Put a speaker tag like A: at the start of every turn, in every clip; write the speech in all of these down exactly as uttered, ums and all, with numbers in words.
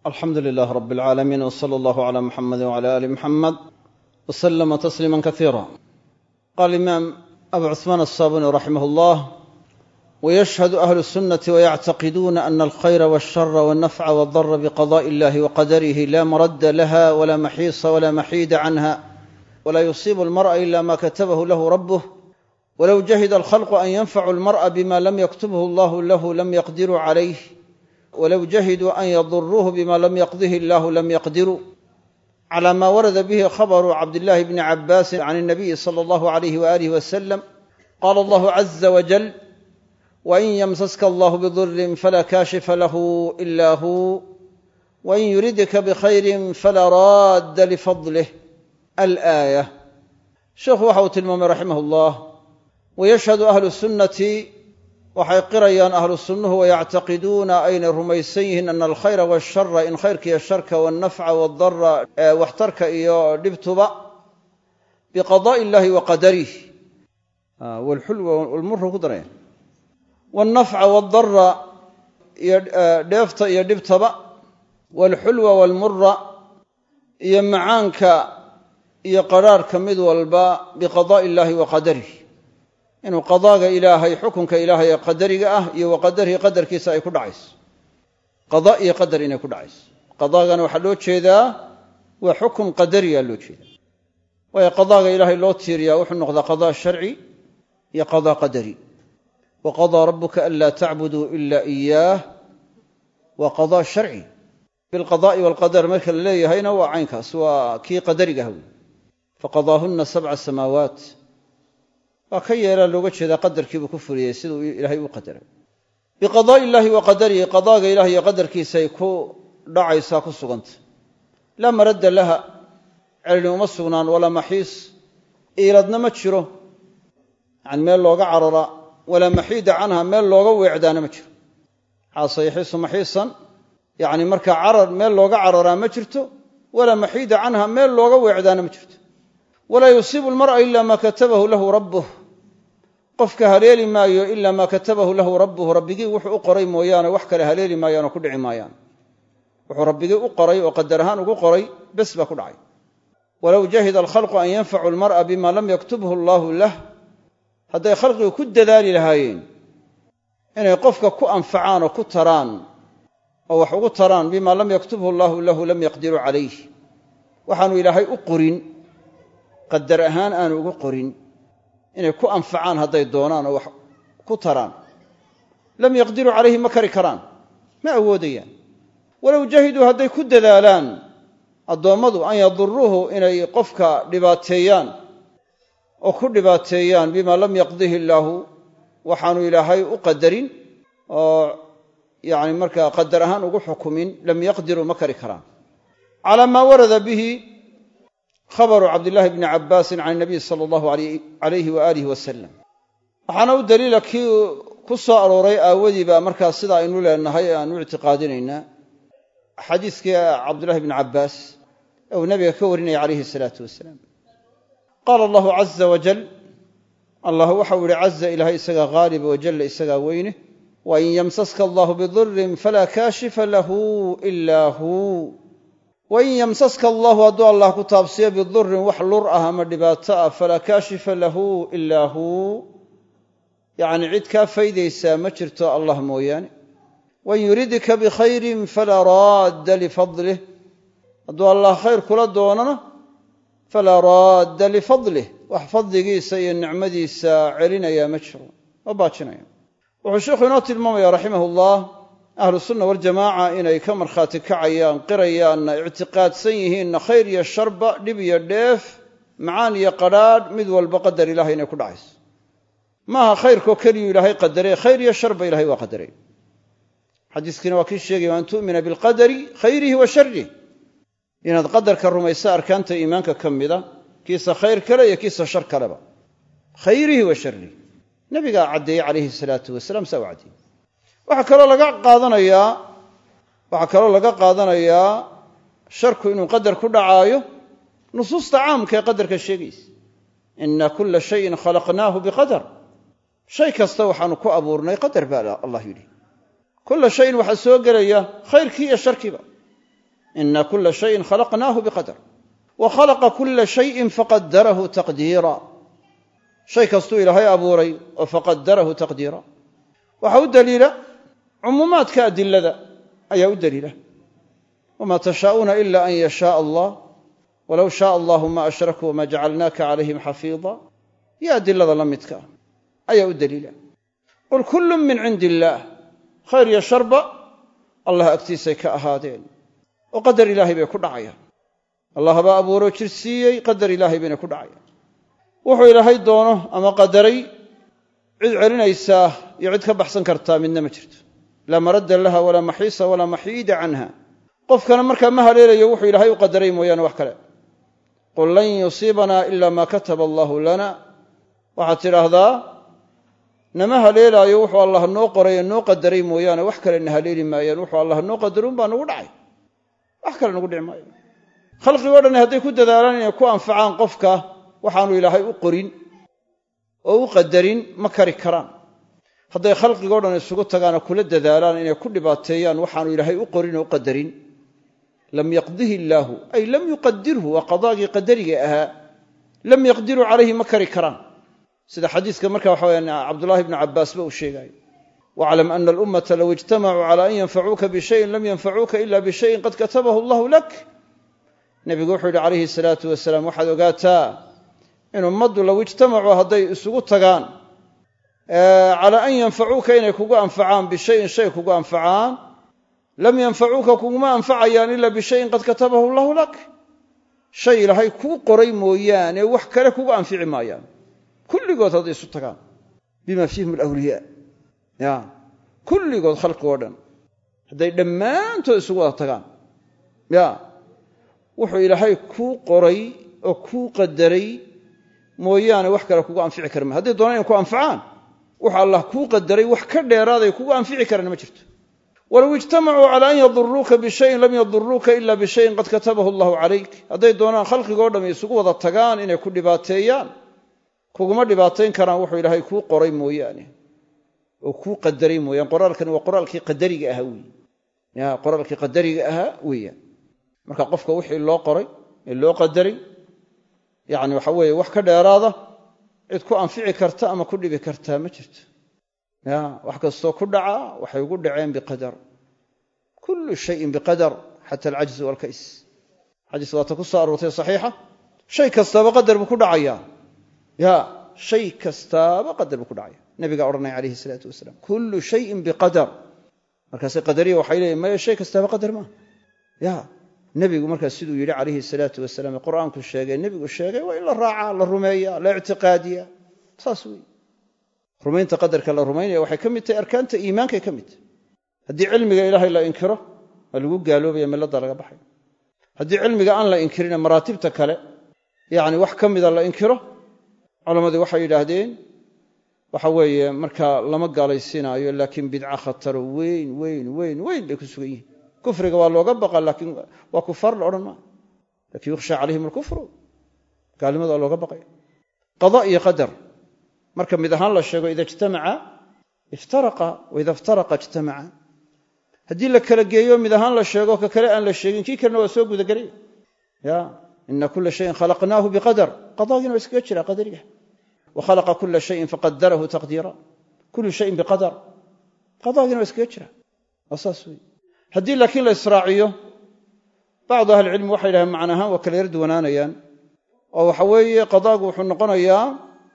A: alxamdu lilah rab اlcaalamiin wsala allahu cala muxamadi wcala ali muxamed wslama tasliima kaiira qaala imaam abu cuثmaan aلsaabuni raximah اllah wyashhadu ahlu الsunati wayactaqiduuna ana alkhayra wاlshara wاlnafca wاldara biqadaءi illahi waqadarihi la maradda laha wala maxiisa wala maxiida canha wla yusiibu almar'a ila ma katabahu lahu rabuh walow jahida alkhalqu an yanfacu almar'a bima lam yaktubhu allahu lahu lam yaqdiruu calayh wlow jahiduu an yaduruuhu bima lam yaqdihi illahu lam yaqdiruu cala ma warada bihi khabaru cabdillahi bni cabaasin can اnabiyi sala allahu alayh waalih wasalam qala allahu caza wajal wain yamsaska allahu bidurin fala kaashifa lahu ila hu wain yuridka bikhayrin fala raadda lifadlih alaaya sheekhu waxa uu tilmaamay raximah llah wayashhadu ahlu sunnati waxay qirayaan ahlu sunnuhu wayactaqiduuna aynay rumaysan yihiin ana alkhayra washara in khayrka iyo sharka wannafca waadara waxtarka iyo dhibtuba biqadaءi illahi wa qadarih walxulwa walmura ku daraya wannafca waadara iyo dheefta iyo dhibtaba walxulwa walmura iyo macaanka iyo qadhaarhka mid walba biqadaءi illahi wa qadarih inuu qadaaga ilaahay xukunka ilaahay ee qadariga ah iyo wa qadarihi qadarkiisa ay ku dhacayso qadaa iyo qadar inay ku dhacayso qadaagana waxaa loo jeedaa waa xukun qadariya loo jeedaa waayo qadaaga ilaahay loo tiiriyaa wuxuu noqdaa qadaa sharci iyo qadaa qadari wa qadaa rabuka anlaa tacbuduu ila iyaah waa qadaa sharci bilqadaa'i waalqadar marka la leeyahayna waa caynkaas waa kii qadariga ah wey faqadaahunna sabca samaawaat waa ka yeelaa looga jeedaa qadarkiibuu ku fuliyey siduu ilaahay u qadaray biqadaa'i illaahi wa qadarihi qadaaga ilaah iyo qadarkiisay ku dhacaysaa ku suganta laa maradda laha celini uma sugnaan walaa maxiis iiladna ma jiro yani meel looga carara walaa maxiida canha meel looga weecdaana ma jiro xaasa yaxiisu maxiisan yani markaa carar meel looga cararaa ma jirto walaa maxiida canha meel looga weecdaana ma jirto walaa yusiibu almar'a ila maa katabahu lahu rabbuh qofka haleeli maayo ilaa maa katabahu lahu rabbuhu rabbigii wuxuu u qoray mooyaane wax kale haleeli maayaan oo ku dhici maayaan wuxuu rabbigii u qoray oo qadar ahaan ugu qoray bes baa ku dhacay walow jahida alkhalqu an yanfacu almar'a bima lam yaktubhu allahu lah hadday khalqigu ku dadaali lahaayeen inay qofka ku anfacaan oo ku taraan oo wax ugu taraan bima lam yaktubhu allahu lahu lam yaqdiruu calayh waxaanu ilaahay u qorin qadar ahaan aanu ugu qorin inay ku anfacaan hadday doonaan oo wax ku taraan lam yaqdiruu calayhi ma kari karaan ma awoodayaan walow jahiduu hadday ku dadaalaan addoommadu an yaduruuhu inay qofka dhibaateeyaan oo ku dhibaateeyaan bimaa lam yaqdihi illaahu waxaanu ilaahay u qadarin oo yacni markaa qadar ahaan ugu xukumin lam yaqdiruu ma kari karaan calaa maa warada bihi khabaru cabdillahi bni cabaasin can inabiy sala allahu alayhi waaalih wasalam waxaana u daliila kii ku soo arooray aawadii baa markaa sida aynu leenahay ee aan u ictiqaadinaynaa xadiiskii cabdullahi bni cabbaas ee uu nabiga ka warinaya calayhi salaatu wasalaam qaala allahu caza wajal allah waxau yihi caza ilaahay isagaa haaliba wajalla isagaa weyne wain yamsaska allahu bidurin falaa kaashifa lahu ilaa hu wain yamsaska allahu hadduu allah ku taabsiyo bidurin wax lur ah ama dhibaato ah falaa kaashifa lahu ilaa hu yacni cid kaa faydaysaa ma jirto allah mooyaane wain yuridka bikhayrin falaa raadda lifadlih hadduu allah khayr kula doonana falaa raadda lifadlih wax fadligiisa iyo nicmadiisa celinayaa ma jiro oo baajinaya wuxuu sheikhu inoo tilmaamaya raximah ullah ahlu sunna waljamaaca inay ka markhaati kacayaan qirayaanna ictiqaadsan yihiinna khayr iyo sharba dhib iyo dheef macaan iyo qadhaadh mid walba qadar ilahay inay ku dhacayso maaha khayrkoo keliyuu ilaahay qadarey khayr iyo sharba ilahay waa qadarey xadiiskiina waa kii sheegaya an tu'mina bilqadari khayrihi wa sharih inaad qadarka rumaysa arkaanta iimaanka ka mida kiisa khayr kale iyo kiisa shar kaleba khayrihi wa sharih nabigaa caddeeyey calayhi salaatu wasalaam saa u caddeeyey waxaa kaloo laga qaadanayaa waxaa kaloo laga qaadanayaa sharku inuu qadar ku dhacaayo nusuusta caamka ee qadarka sheegaysa ina kulla shayin khalaqnaahu biqadar shay kasta waxaanu ku abuurnay qadar baa allah yidhi kulla shayin waxaa soo gelaya khayrkii iyo sharkiiba ina kula shayin khalaqnaahu biqadar wa khalaqa kula shayin faqadarahu taqdiira shay kastuu ilaahay abuuray oo faqadarahu taqdiira waxaa u daliila cumuumaadka adilada ayaa u daliila wamaa tashaa'uuna ila an yashaaa allah walow shaaa allahu ma ashrakuu wama jacalnaaka calayhim xafiida iyo adilada la midka ayaa u daliila qul kullun min cindi illaah khayr iyo sharba allah agtiisay ka ahaadeen oo qadar ilaahay bay ku dhacayaan allah baa abuuroo jir siiyey qadar ilaahay bayna ku dhacayaan wuxuu ilaahay doono ama qadaray cid celinaysaa iyo cid ka baxsan kartaa midna ma jirto laa maradda laha walaa maxiisa walaa maxiida canha qofkana markaa ma haleelayo wuxuu ilaahay u qadaray mooyaane wax kale qul lan yusiibanaa ila maa kataba allahu lana waxaad tidhaahdaa nama haleelaayo wuxuu allah noo qoray ee noo qadaray mooyaane wax kale na haleeli maayaan wuxuu allah noo qadaruun baa nagu dhacay wax kale nagu dhici maayo khalqigoo dhan hadday ku dadaalaan inay ku anfacaan qofka waxaanu ilaahay u qorin oo u qadarin ma kari karaan hadday khalqigoo dhan isugu tagaana kula dadaalaan inay ku dhibaateeyaan waxaanu ilaahay u qorin oo u qadarin lam yaqdihi illaahu ay lam yuqadirhu waa qadaagii qadariga ahaa lam yaqdiruu calayhi ma kari karaan sida xadiiska marka waxa weyaan cabdullaahi bnu cabbaasba uu sheegaayo waclam ana alummata low ijtamacuu cala an yanfacuuka bishayin lam yanfacuuka ila bishayin qad katabahu allahu lak nebigu wuxuu yidhi calayhi salaatu wasalaam waxaad ogaataa in ummaddu low ijtamacuu hadday isugu tagaan calaa an yanfacuuka inay kugu anfacaan bishayin shay kugu anfacaan lam yanfacuuka kuguma anfacayaan ila bishayin qad katabahu allahu lak shay ilaahay kuu qoray mooyaane wax kale kugu anfici maayaan kulligood hadday isu tagaan bima fiihim alawliyaa ya kulligood khalqigoo dhan hadday dhammaantood isugu wada tagaan ya wuxuu ilaahay kuu qoray oo kuu qadaray mooyaane wax kale kugu anfici kara ma hadday doonaan inay ku anfacaan wuxuu allah kuu qadaray wax ka dheeraaday kugu anfici karana ma jirto walow ijtamacuu cala an yaduruuka bishayin lam yaduruuka ila bishayin qad katabahu allahu calayk hadday doonaan khalqigoo dham isugu wada tagaan inay ku dhibaateeyaan kuguma dhibaatayn karaan wuxuu ilaahay kuu qoray mooyaane oo kuu qadaray mooyaane qoraalkani waa qoraalkii qadariga ahaa weeye ya qoraalkii qadariga ahaa weeyaan marka qofka wixii loo qoray ee loo qadaray yacni waxa weeye wax ka dheeraada cid ku anfici karta ama ku dhibi kartaa ma jirto ya wax kastoo ku dhaca waxay ugu dhaceen biqadar kullu shayin biqadar xata alcajz waalkays xadiis waata ku soo aroortay saxiixa shay kastaaba qadar buu ku dhacayaa ya shay kastaaba qadar buu ku dhacaya nabigaa odhanaya calayhi salaatu wasalaam kullu shayin biqadar markaase qadariya waxay leeyihin maya shay kastaaba qadar maaha ya nebigu markaas siduu yidhi calayhi salaatu wasalaam ee qur'aanku sheegay nebigu sheegay waa in la raacaa la rumeeyaa la ictiqaadiya saas wey rumaynta qadarka la rumaynaya waxay ka mid tahay arkaanta iimaankay ka mid tahay haddii cilmiga ilaahay la inkiro waa lagu gaaloobaya milladda laga baxay haddii cilmiga aan la inkirina maraatibta kale yacni wax ka mida la inkiro culammadii waxay yidhaahdeen waxa weeye markaa lama gaalaysiinaayo laakiin bidca khataro weyn weyn weyn weyn bay ku sugan yihiin kufriga waa looga baqa laakiin waa kufaar la odhan maayo laakiin yukhsha calayhim alkufru gaalnimada waa looga baqaya qada iyo qadar marka mid ahaan la sheego ida ijtamaca iftaraqa wa ida iftaraqa ijtamaca haddii la kala geeyo mid ahaan la sheego ka kale aan la sheegin kii kalena waa soo gudagelaya ya ina kula shayin khalaqnaahu biqadar qadaagina waa iskaga jira qadariga wa khalaqa kula shayin faqadarahu taqdiira kullu shayin biqadar qadaagina waa iskaga jira waa saas wey haddii laakiin la israaciyo bacdu ahlicilmi waxay yidhahdeen macna ahaan waa kala yar duwanaanayaan oo waxa weeye qadaagu wuxuu noqonayaa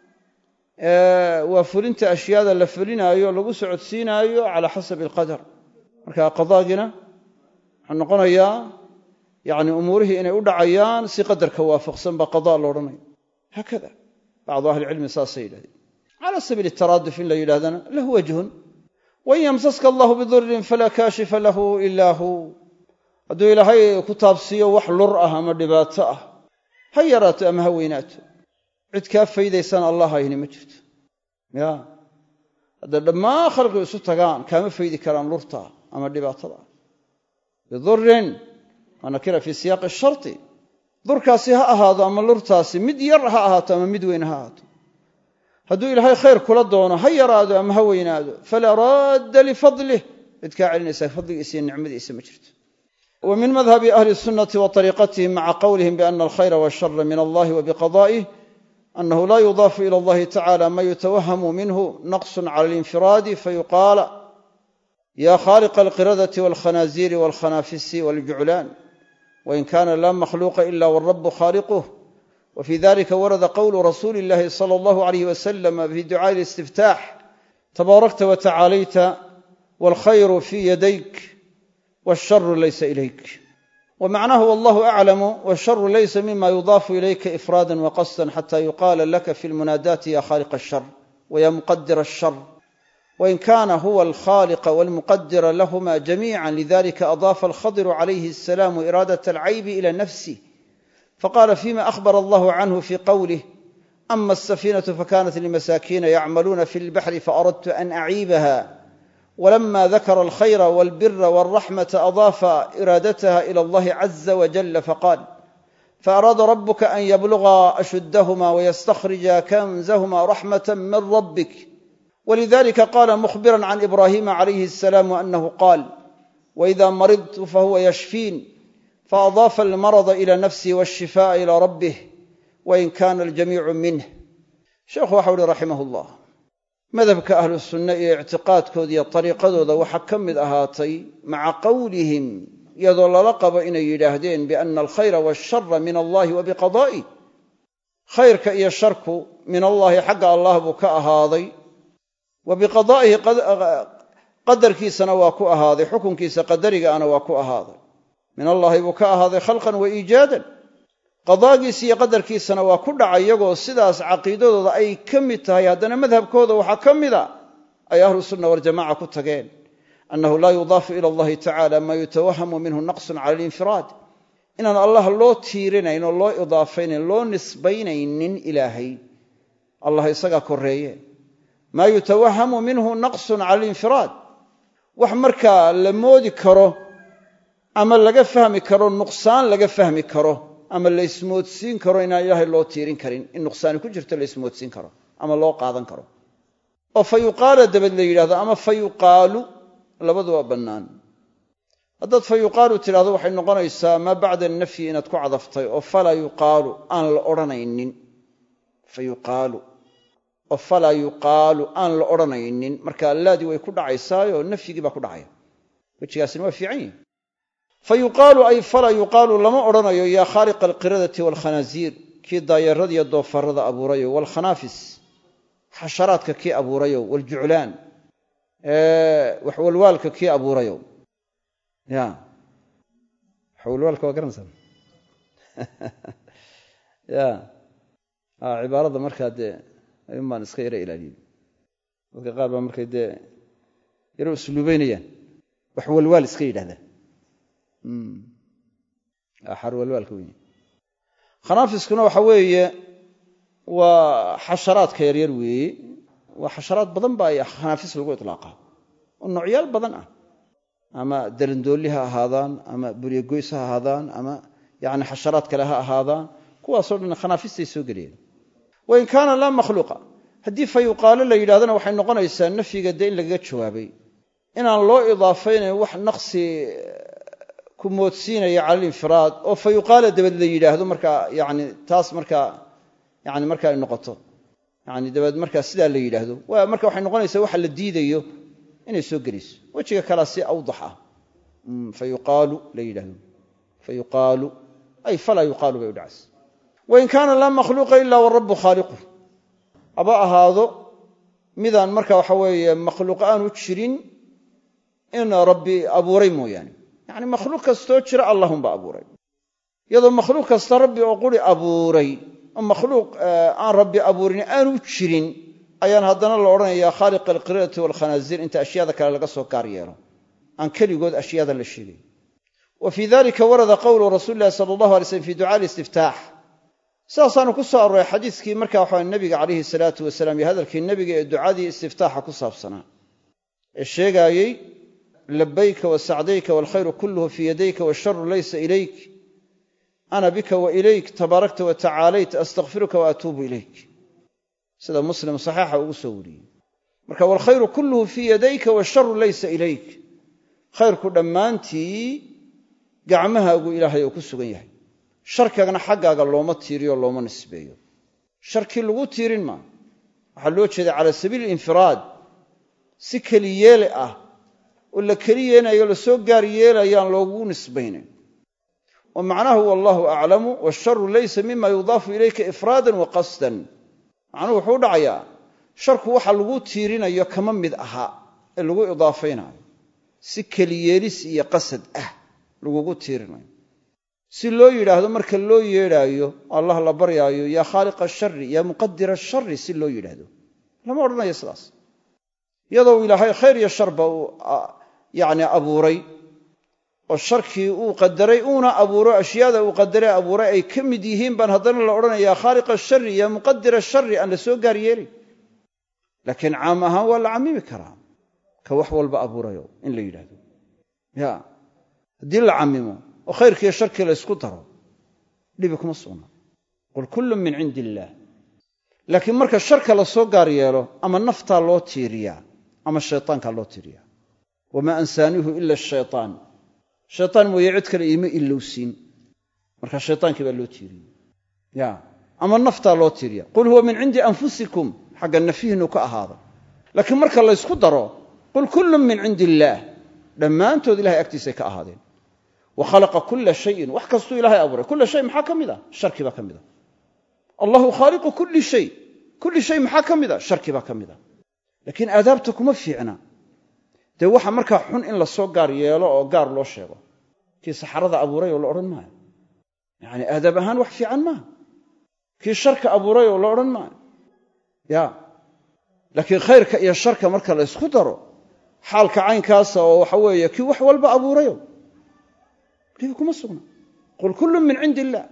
A: waa fulinta ashyaada la fulinaayo lagu socodsiinaayo calaa xasabi alqadar marka qadaagina wuxuu noqonayaa yacni umuurihii inay u dhacayaan si qadarka waafaqsan baa qadaa la odhanayo haakada bacdu ahlicilmi saasay yidhahdeen cala sabiili taraaduf in la yidhahdana lahu wajhun wain yamsaska allahu bidurin falaa kaashifa lahu ilaa hu hadduu ilaahay ku taabsiiyo wax lur ah ama dhibaato ah ha yaraato ama ha weynaato cid kaa faydaysana allah hayni ma jirto ya hadday dhammaan khalqigu isu tagaan kaama faydi karaan lurta ama dhibaatada bidurin waa nakira fii siyaaqi sharti durkaasi ha ahaado ama lurtaasi mid yar ha ahaato ama mid weyn ha ahaato hadduu ilaahay khayr kula doono ha yaraado ama ha weynaado falaa raadda lifadlih cid kaa celinaysaa fadligiisa iyo nicmadiisa ma jirto ومن مذهب أهل السنة وطريقتهم مع قولهم بأن الخير والشر من الله وبقضائه أنه لا يضاف إلى الله تعالى ما يتوهم منه نقص على الانفراد فيقال يا خالق القردة والخنازير والخنافس والجعلان، وإن كان لا مخلوق إلا والرب خالقه. وفي ذلك ورد قول رسول الله صلى الله عليه وسلم في دعاء الاستفتاح تباركت وتعاليت والخير في يديك والشر ليس إليك. ومعناه والله أعلم والشر ليس مما يضاف إليك إفرادا وقصدا حتى يقال لك في المنادات يا خالق الشر ويا مقدر الشر، وإن كان هو الخالق والمقدر لهما جميعا. لذلك أضاف الخضر عليه السلام إرادة العيب إلى نفسه فقال فيما أخبر الله عنه في قوله أما السفينة فكانت لمساكين يعملون في البحر فأردت أن أعيبها، ولما ذكر الخير والبر والرحمة أضاف إرادتها إلى الله عز وجل فقال فأراد ربك أن يبلغا أشدهما ويستخرجا كنزهما رحمة من ربك. ولذلك قال مخبرا عن إبراهيم عليه السلام أنه قال وإذا مرضت فهو يشفين، فأضاف المرض إلى نفسه والشفاء إلى ربه وإن كان الجميع منه. شيخ وحولي رحمه الله madhabka ahlu sunna iyo ictiqaadkooda iyo dariiqadooda waxa ka mid ahaatay maca qowlihim iyadoo lala qabo inay yidhaahdeen bianna alkhayra waashara min allahi wa biqadaa'i, khayrka iyo sharku min allahi xagga allah buu ka ahaaday, wa biqadaa'ihi qadarkiisana waa ku ahaaday, xukunkiisa qadarigaana waa ku ahaaday. min allahi buu ka ahaaday khalqan wa iijaadan, qadaagiisa iyo qadarkiisana waa ku dhacay iyagoo sidaas caqiidadooda ay ka mid tahay. haddana madhabkooda waxaa ka mida ay ahlu sunna waljamaca ku tageen annahu laa yudaafu ila allahi tacaala maa yutawahamu minhu naqsun cala alinfiraad, inaan allah loo tiirinayn oo loo idaafaynayn loo nisbaynaynin ilaahay, allah isagaa koreeye. maa yutawahamu minhu naqsun cala alinfiraad, wax markaa la moodi karo ama laga fahmi karo nuqsaan laga fahmi karo ama la ismoodsiin karo inaan ilaahay loo tiirin karin, in nuqsaani ku jirto la ismoodsiin karo ama loo qaadan karo. oo fa yuqaala dabad la yidhahdo ama fa yuqaalu, labadu waa bannaan. haddaad fa yuqaalu tidhahdo waxay noqonaysaa maa bacda nafyi inaad ku cadaftay oo falaa yuqaalu aan la odhanaynin. fa yuqaalu oo falaa yuqaalu aan la odhanaynin, marka allaadii way ku dhacaysaayoo nafyigii baa ku dhacaya. wejigaasina waa fiican yihi. fayuqaalu ay falaa yuqaalu lama odhanayo yaa khaaliqa alqiradati waalkhanaasiir, kii daayarada iyo doofarada abuurayo, waalkhanaafis xasharaadka kii abuurayo, waaljuclaan waxwalwaalka kii abuurayo. ya waxwalwaalka waa garanaysaa ya cibaarada markaa dee ayuun baan iska yara ilaaliyey. dadka qaar baa markay dee yaro usluubeynayaan waxwalwaal iska yidhahdaan. xarwalwaalka wey. khanaafiskuna waxa weeye waa xasharaadka yaryar weeye, waa xasharaad badan baa khanaafis lagu iطlaaqaa oo noocyaal badan ah, ama darandoolli ha ahaadaan ama buryagoys ha ahaadaan ama yani xasharaad kale ha ahaadaan, kuwaasoo dhan khanaafistay soo gelayaan. wain kaana laa makhluuqa, haddii fa yuqaalo la yidhahdana waxay noqonaysaa nafyiga dee in lagaga jawaabay, inaan loo idaafaynayn wax naqsi ku moodsiinaya cala alinfiraad oo fa yuqaala dabad la yidhaahdo markaa yani taas markaa yani markaa ay noqoto yani dabad markaa sidaa la yidhaahdo waa marka waxay noqonaysaa waxa la diidayo inay soo gelayso. wejiga kalaa si awdax ah fa yuqaalu la yidhaahdo, fa yuqaalu ay falaa yuqaalu bay u dhacaysa. wain kaana laa makhluuqa ilaa warabu khaaliquh, haba ahaado midaan marka waxa weeye makhluuq aanu jirin in rabbi abuuray mooyaane, yani makhluuq kastoo jira allahumba abuuray. iyadoo makhluuq kasta rabbi oo quri abuuray oo makhluuq aan rabbi abuurin aanu jirin ayaan haddana la odhanayaa khaaliq alqiradati waalkhanaasiir inta ashyaada kale laga soo gaar yeelo, aan keligood ashyaada la sheegay. wa fii dalika warada qowlu rasuuli illahi sala allahu alay slm fi ducaa alistiftaax, sidaasaanu ku soo arooray xadiiskii marka waxaa nabiga calayhi salaatu wasalaam iyo hadalkii nebiga ee ducadii istiftaaxa ku saabsanaa ee sheegaayey labayka wasacdayka waalkhayru kulluhu fii yadayka waasharu laysa ilayk ana bika wa ilayk tabaarakta wa tacaalayt astakfiruka wa atuubu ilayk, sida muslim saxiixa ugu soo wariyey. marka waalkhayru kulluhu fii yadayka waasharu laysa ilayk, khayrku dhammaantii gacmahaagu ilaahay uu ku sugan yahay sharkagana xaggaaga looma tiiriyo looma nisbeeyo sharkii lagu tiirin maa waxaa loo jeeda cala sabiili infiraad si keli yeele ah oo la keli yeenayo la soo gaar yeelayaan loogu nisbaynayn wa macnahu wallahu aclamu washaru laysa mima yudaafu ilayka ifraadan wa qasdan macnuhu wuxuu dhacayaa sharku waxa lagu tiirinayo kama mid aha ee lagu idaafaynayo si keli yeelis iyo qasad ah lagugu tiirinayo si loo yidhaahdo marka loo yeedhaayo allah la baryaayo yaa khaaliqa ashari yaa muqadira ashari si loo yidhaahdo lama odhanayo sidaas iyadoo ilaahay khayr iyo sharba uu yacni abuuray oo sharkii uu qadaray uuna abuuro ashyaada uu qadaray abuuray ay ka mid yihiin baan haddana la odhanayaa khaaliqa ashari yaa muqadira ashari aan la soo gaar yeelin laakiin caam ahaan waa la camimi karaa ka wax walba abuurayo in la yidhaahdo ya haddii la camimo oo khayrkiiyo sharkii la ysku daro dhibi kuma sugna qul kullun min cindi illaah laakiin marka sharka la soo gaar yeelo ama naftaa loo tiiriyaa ama shaytaankaa loo tiiriyaa wamaa ansaanihu ila ashaytaan shaytaan mooye cid kale iima ilowsiin marka shaytaankii baa loo tiiriyey ya ama naftaa loo tiiriya qul huwa min cindi anfusikum xagga nafyihiinnu ka ahaada laakiin marka la ysku daro qul kullun min cindi illaah dhammaantood ilahay agtiisay ka ahaadeen wa khalaqa kulla shayin wax kastuu ilaahay abuuray kulla shay maxaa ka mid a sharkii baa ka mid a allahu khaaliqu kulli shay kulli shay maxaa ka mid a sharkii baa ka mid a laakiin aadaabta kuma fiicna dee waxa markaa xun in la soo gaar yeelo oo gaar loo sheego kii saxarada abuuray oo la odhan maayo yacni aadaab ahaan wax fiican maaha kii sharka abuuray oo la odhan maayo ya laakiin khayrka iyo sharka marka la ysku daro xaalka caynkaasa oo waxa weeye kii wax walba abuurayo dhibi kuma sugna qul kullun min cindi illaah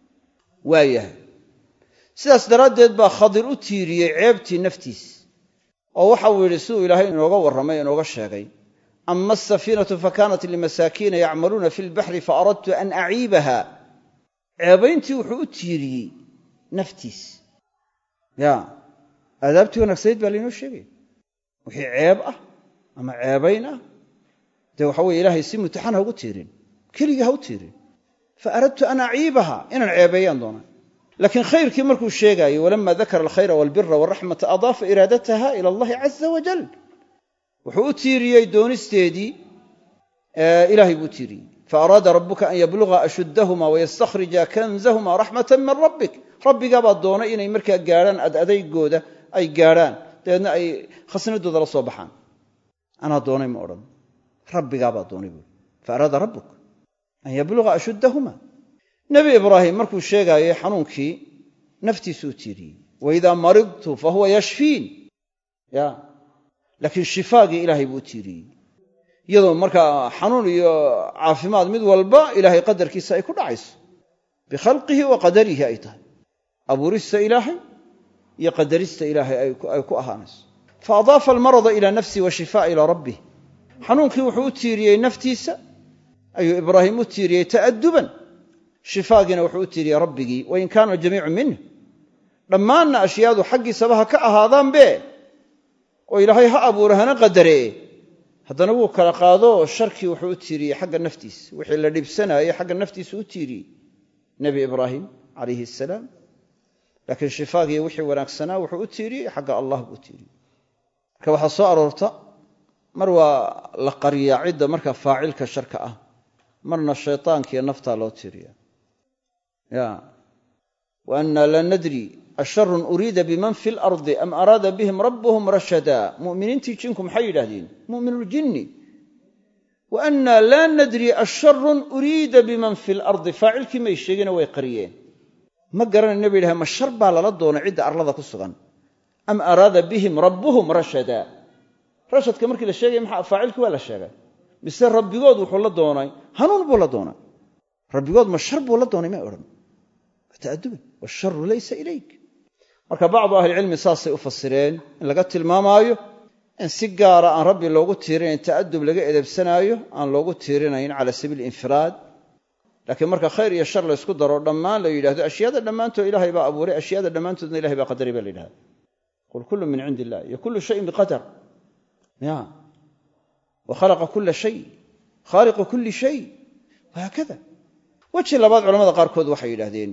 A: waa yahay sidaas daraaddeed baa khadir u tiiriyey ceebtii naftiis oo waxa uu yidhi siduu ilaahay inooga warramay inooga sheegay ama asafiinatu fakanat limasaakiina yacmaluuna fi lbaxri faaradtu an aciibaha ceebayntii wuxuu u tiiriyey naftiis ya aadaabtii wanaagsaneyd baa laynoo sheegaya wixii ceeb ah ama ceebayn ah dee waxa weye ilaahay si mutaxan ha ugu tiirin keligii ha u tiirin fa aradtu an aciibaha inaan ceebeeyaan doonaa laakiin khayrkii markuu sheegaayo walama dakara alkhayra walbira waraxmata adaafa iraadataha ila allahi caza wajal wuxuu u tiiriyey doonisteedii ilaahay buu u tiiriyey faaraada rabuka an yabluga ashuddahuma wayastakhrija kanzahuma raxmatan min rabbik rabbigaabaa doonay inay markaa gaadhaan ad adaygooda ay gaadhaan dabeedna ay khasnadooda la soo baxaan anaa doonay ma odhan rabbigaabaa doonay buui faaraada rabbuk an yabluga ashuddahuma nebi ibraahim markuu sheegaayey xanuunkii naftiisuu tiiriyey waidaa maridtu fahuwa yashfiin ya laakiin shifaagii ilaahay buu tiiriyey iyadoo markaa xanuun iyo caafimaad mid walba ilaahay qadarkiisa ay ku dhacayso bikhalqihi wa qadarihi ay tahay abuurista ilaahay iyo qadarista ilaahay ay ku ahaanayso fa adaafa almarada ilaa nafsihi wa shifaa ilaa rabbih xanuunkii wuxuu u tiiriyey naftiisa ayuu ibraahim u tiiriyey ta'aduban shifaagiina wuxuu u tiiriyey rabbigii wain kaana jamiicu minh dhammaanna ashyaadu xaggiisaba ha ka ahaadaanbe oo ilaahay ha abuuro hana qadaree haddana wuu kala qaado sharkii wuxuu u tiiriyey xagga naftiisa wixii la dhibsanaayey xagga naftiisa u tiiriyey nebi ibraahim calayhi assalaam laakiin shifaagiiyo wixii wanaagsanaa wuxuu u tiiriyey xagga allah buu tiiriyey marka waxaa soo aroorta mar waa la qariyaa cidda marka faacilka sharka ah marna shaytaankiiyo naftaa loo tiiriya ya wa annaa laa nadri asharun uriida biman fi lardi am araada bihim rabbuhum rashada mu'miniintii jinku maxay yidhaahdeen mu'minuuljinni wa annaa laa nadri asharun uriida biman fi lardi faacilkii may sheegina way qariyeen ma garanayna bay yidhahdeen ma shar baa lala doonay cidda arlada ku sugan am araada bihim rabbuhum rashada rashadka markii la sheegay maxaa faacilkii waa la sheegay mise rabbigood wuxuu la doonay hanuun buu la doonay rabbigood ma shar buu la doonay ma odhan ta'aduban washaru laysa ilayk marka bacdu ahlicilmi saasay u fasireen in laga tilmaamaayo in si gaara aan rabbi loogu tiirinayn ta'adub laga edebsanaayo aan loogu tiirinayn cala sabiili infiraad laakiin marka khayr iyo shar la ysku daro dhammaan la yidhahdo ashyaada dhammaantood ilaahay baa abuuray ashyaada dhammaantoodna ilahay baa qadaray baa la yidhahda qul kullu min cindi illah iyo kullu shayin biqadar ya wa khalaqa kulla shay khaaliqu kulli shay wahaakada weji labaad culamada qaarkood waxay yidhaahdeen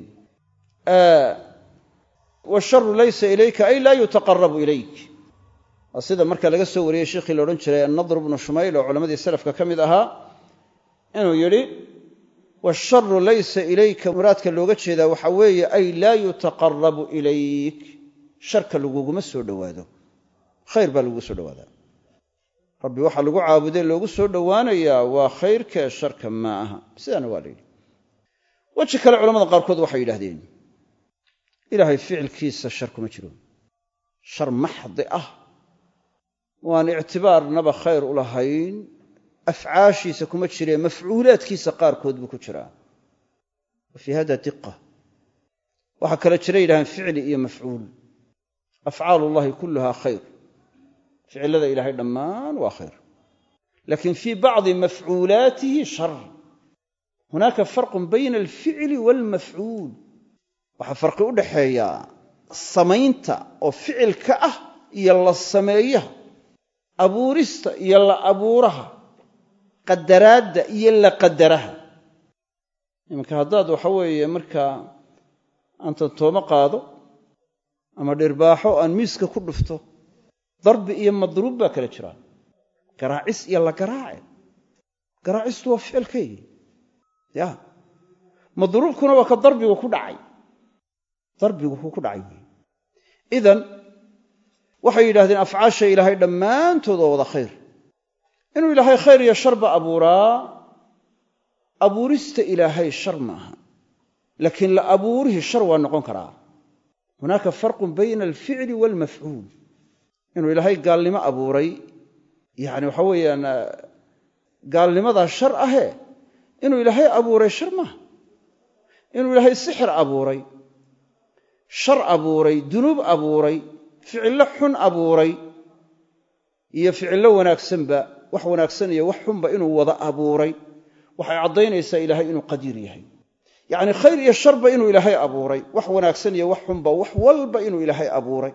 A: washaru laysa ilayka ay laa yutaqarabu ilayk waa sida marka laga soo wariyey sheikhii la odhan jiray annadr bnu shumayl oo culammadii salafka ka mid ahaa inuu yidhi washaru laysa ilayka muraadka looga jeedaa waxaa weeye ay laa yutaqarabu ilayk sharka laguguma soo dhowaado khayr baa lagugu soo dhowaadaa rabbi waxaa lagu caabudee loogu soo dhowaanayaa waa khayrkee sharka ma aha sidaana waa la yidhi weji kale culamada qaarkood waxay yidhaahdeen ilaahay ficilkiisa shar kuma jiro shar maxdi ah waan ictibaarnaba khayr u lahayn afcaashiisa kuma jiree mafcuulaadkiisa qaarkood buu ku jiraa wa fii hada diqa waxaa kale jira yidhahdeen ficli iyo mafcuul afcaalullahi kulluhaa khayr ficilada ilaahay dhammaan waa khayr laakiin fii bacdi mafcuulaatihi shar hunaaka farqun bayna alficli waalmafcuul waxaa farqi u dhaxeeya samaynta oo ficilka ah iyo la sameeyaha abuurista iyo la abuuraha qadaraadda iyo la qadaraha iminka haddaad waxa weeye markaa aantan tooma qaado ama dhirbaaxo aan miiska ku dhufto darbi iyo madruub baa kala jira garaacis iyo la garaace garaacistu waa ficilkaygii ya madruubkuna waa ka darbigu ku dhacay darbigu kuu ku dhacay idan waxay yidhahdeen afcaasha ilaahay dhammaantood waa wada khayr inuu ilaahay khayr iyo sharba abuuraa abuurista ilaahay shar maaha laakiin la abuurihi shar waa noqon karaa hunaaka farqun bayna alficli waalmafcuul inuu ilaahay gaalnimo abuuray yacni waxa weeyaan gaalnimadaa shar ahee inuu ilaahay abuuray shar maaha inuu ilaahay sixir abuuray shar abuuray dunuub abuuray ficillo xun abuuray iyo ficillo wanaagsanba wax wanaagsan iyo wax xunba inuu wada abuuray waxay caddaynaysaa ilaahay inuu qadiir yahay yacni khayr iyo sharba inuu ilaahay abuuray wax wanaagsan iyo wax xunba wax walba inuu ilaahay abuuray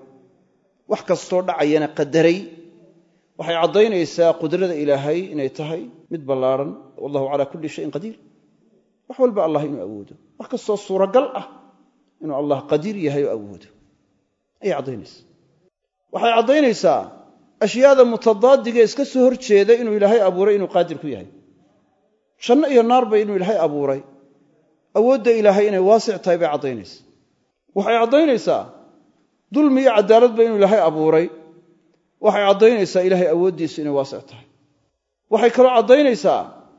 A: wax kastoo dhacayana qadaray waxay caddaynaysaa qudrada ilaahay inay tahay mid ballaadhan wallahu calaa kulli shayin qadiir wax walba allah inuu awoodo wax kastoo suuragal ah inuu allah qadiir yahay oo awoodo ayay caddaynaysaa waxay caddaynaysaa ashyaada mutadaadigae iska soo hor jeeda inuu ilaahay abuuray inuu qaadir ku yahay janno iyo naarba inuu ilaahay abuuray awoodda ilaahay inay waasic tahay bay caddaynaysaa waxay caddaynaysaa dulmi iyo cadaaladba inuu ilaahay abuuray waxay caddaynaysaa ilaahay awooddiisu inay waasic tahay waxay kaloo caddaynaysaa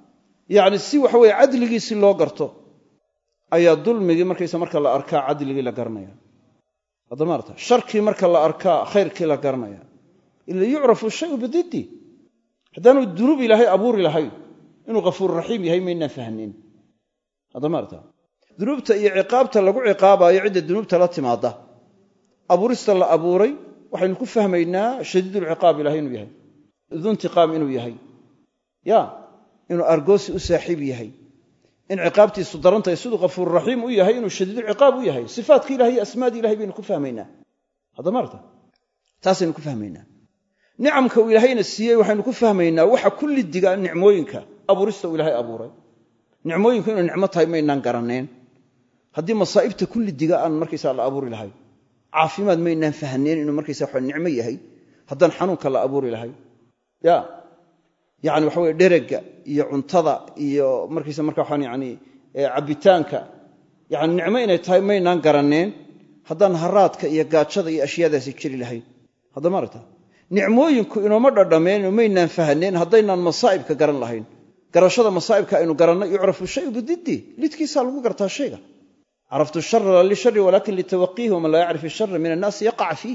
A: yacni si waxa weeye cadligiisii loo garto ayaa dulmigii markaysa marka la arkaa cadligii la garanaya haddamaarta sharkii marka la arkaa khayrkii la garanaya ila yucrafu shayu bididdi haddaanu dunuub ilaahay abuuri lahayn inuu ghafuurraxiim yahay maynaan fahnin haddamaarta dunuubta iyo ciqaabta lagu ciqaabaayo cidda dunuubta la timaada abuurista la abuuray waxaynu ku fahmaynaa shadiidulciqaab ilahay inuu yahay duntiqaam inuu yahay ya inuu argoosi u saaxiib yahay in ciqaabtiisu darantahay siduu ghafuurraxiim u yahay inuu shadiidulciqaab u yahay sifaatka ilahay iyo asmaadii ilahay baynu ku fahmaynaa haddamaarta taasaynu ku fahmaynaa nicamka uu ilaahayna siiyey waxaynu ku fahmaynaa waxa kulli diga nicmooyinka abuurista uu ilaahay abuuray nicmooyinku inuu nicmo tahay maynaan garanayn haddii masaa'ibta kulli diga aan markaysaa la abuuri lahay caafimaad maynaan fahaneen inuu markaysaa waxa nicmo yahay haddaan xanuunka la abuuri lahay ya yacni waxa weye dherega iyo cuntada iyo markaysa marka waxaan yani cabbitaanka yani nicmo inay tahay maynaan garaneen haddaan haraadka iyo gaajada iyo ashyaadaasi jiri lahayn haddama aragta nicmooyinku inooma dhadhameen oo maynaan fahaneen haddaynaan masaa'ibka garan lahayn garashada masaa'ibka aynu garanno yucrafu shayu bididdi lidkiisaa lagu gartaa shayga caraftu shara la lishari walaakin litawaqiihi waman laa yacrif ishara min annaasi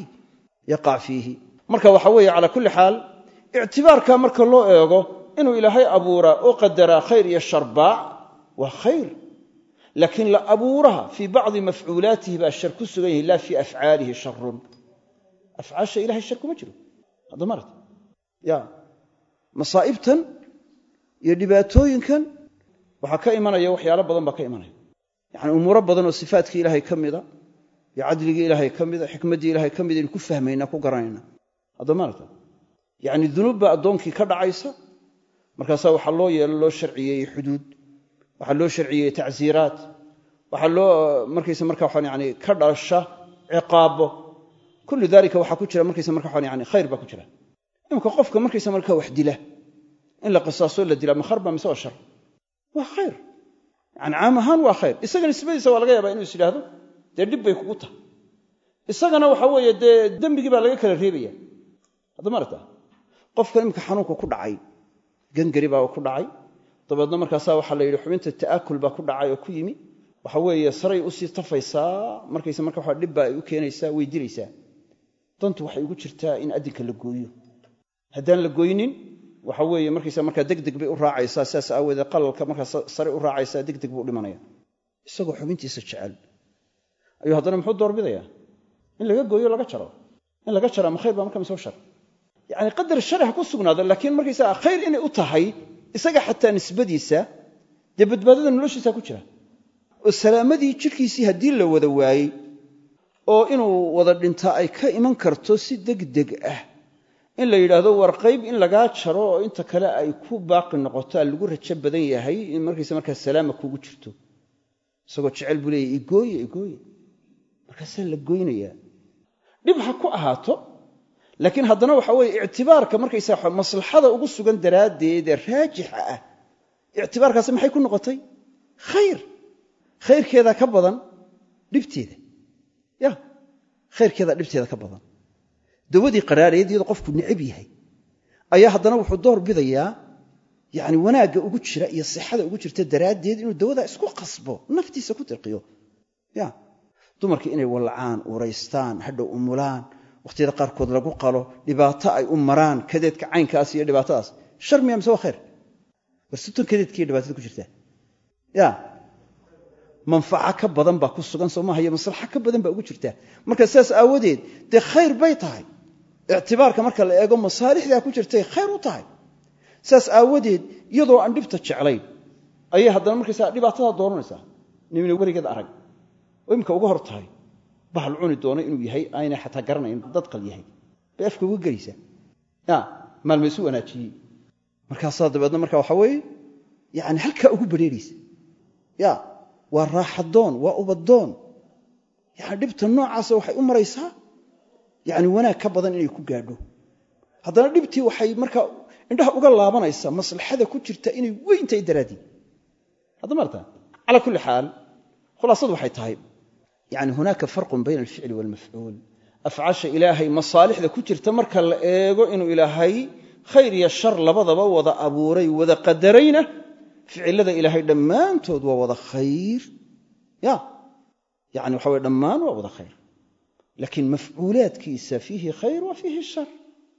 A: yaqac fiihi marka waxa weeye calaa kulli xaal ictibaarkaa marka loo eego inuu ilaahay abuuraa oo qadaraa khayr iyo sharbaac waa khayr laakiin la abuuraha fii bacdi mafcuulaatihi baa shar ku sugan yahay laa fii afcaalihi sharun afcaasha ilahay shar kuma jiro haddama aragta ya masaa'ibtan iyo dhibaatooyinkan waxaa ka imanaya waxyaalo badan baa ka imanaya yacni umuuro badan oo sifaatkii ilaahay ka mida iyo cadligii ilaahay ka mida xikmaddii ilaahay ka mida aynu ku fahmaynaa ku garanayna haddama aragta yacni dunuub baa addoonkii ka dhacaysa markaasaa waxaa loo yeelo loo sharciyeeyey xuduud waxa loo sharciyey tacsiiraat waxa loo markaysa marka waxaan yani ka dhalasha ciqaabo kullu dalika waxa ku jira markaysa marka waxaan yani khayr ba ku jira imka qofka markaysa marka wax dila in la qisaaso la dila ma kharba mise shar wa khayr yani aamahan wa khayr isaga nisbadiisa waa laga yaabaa inuu isiraahdo de dib bay kugu tahay isagana waxa weeye de dambigi baa laga kala reebaya hada marata qofka imka xanuunka ku dhacay gangari baa ku dhacay dabadna markaas waxa la yiri xubinta taakul baa ku dhacay oo ku yimi waxa weeye saray u sii tafaysaa markaysa marka waxa dib baa ay u keenaysaa way dilaysaa dantu waxay ugu jirtaa in adinka la gooyo haddaan la gooynin waxa weeye markaysa marka degdeg bay u raacaysaa saas aawada qalalka marka saray u raacaysaa degdeg buu dhimanaya isagoo xubintiisa jecel ayuu haddana muxuu doorbidaya in laga gooyo laga jaro in laga jaro ma khayr ba marka soo shar yani qadar sharh ku sugnaado laakiin markaysa khayr inay u tahay isaga xataa nisbadiisa de badbaadada noloshiisa ku jira oo salaamadii jirkiisii hadii la wada waayay oo inuu wada dhinta ay ka iman karto si degdeg ah in la yiraahdo war qayb in laga jaro oo inta kale ay ku baaqi noqoto lagu rajo badan yahay in markaysa marka salaama kugu jirto isagoo jecel buu leeyahay igooy igooy markaas la gooynaya dib ha ku ahaato laakiin haddana waxa weeye i'tibaarka markaysa maslaxada ugu sugan daraadeed raajix ah i'tibaarkaas maxay ku noqotay khayr khayrkeeda ka badan dhibteeda ya khayrkeeda dhibteeda ka badan dawadii qaraareedii qofku nicib yahay ayaa haddana wuxuu door bidayaa yani wanaaga ugu jira iyo sixada ugu jirta daraadeed inuu dawada isku qasbo naftiisa ku tirqiyo ya dumarkii inay walcaan ureystaan hadhow umulaan waqtiyada qaarkood lagu qalo dhibaato ay u maraan kadeedka caynkaas iyo dhibaatadaas shar miya mise waa khayr warsitan kadeedkii dhibaatada ku jirta ya manfaca ka badan baa ku sugan Soomaaliya iyo maslaxa ka badan baa ugu jirta marka saas aawadeed de khayr bay tahay i'tibaarka marka la eego masaalixda ku jirtay khayr u tahay saas aawadeed iyadoo aan dhibta jeclayn ayay haddana markaysa dhibaatada dooranaysaa nimina warigeed arag oo imka uga hor tahay bahal cuni doona inuu yahay ayna xataa garanayn dad qal yahay bay afka uga galisa ya maalmaysu wanaajiyay markaas dabadna marka waxa weey yaani halka ugu bareeraysa ya waa raaxadoon waa ubadoon yaani dhibta noocaas waxay u maraysaa yaani wanaag ka badan inay ku gaadho haddana dhibtii waxay marka indhaha uga laabanaysaa maslaxada ku jirta inay weyntahay daraadii hadda marta ala kulli xaal khulaasadu waxay tahay يعني هناك فرق بين الفعل والمفعول أفعاش إلهي مصالح ذا كتير تمرك الإيغو إنه إلهي خير يشر لبضب وضع أبوري وضع قدرين فعل ذا إلهي دمان تود وضع خير يا يعني وحوى دمان وضع خير لكن مفعولات كيسا فيه خير وفيه الشر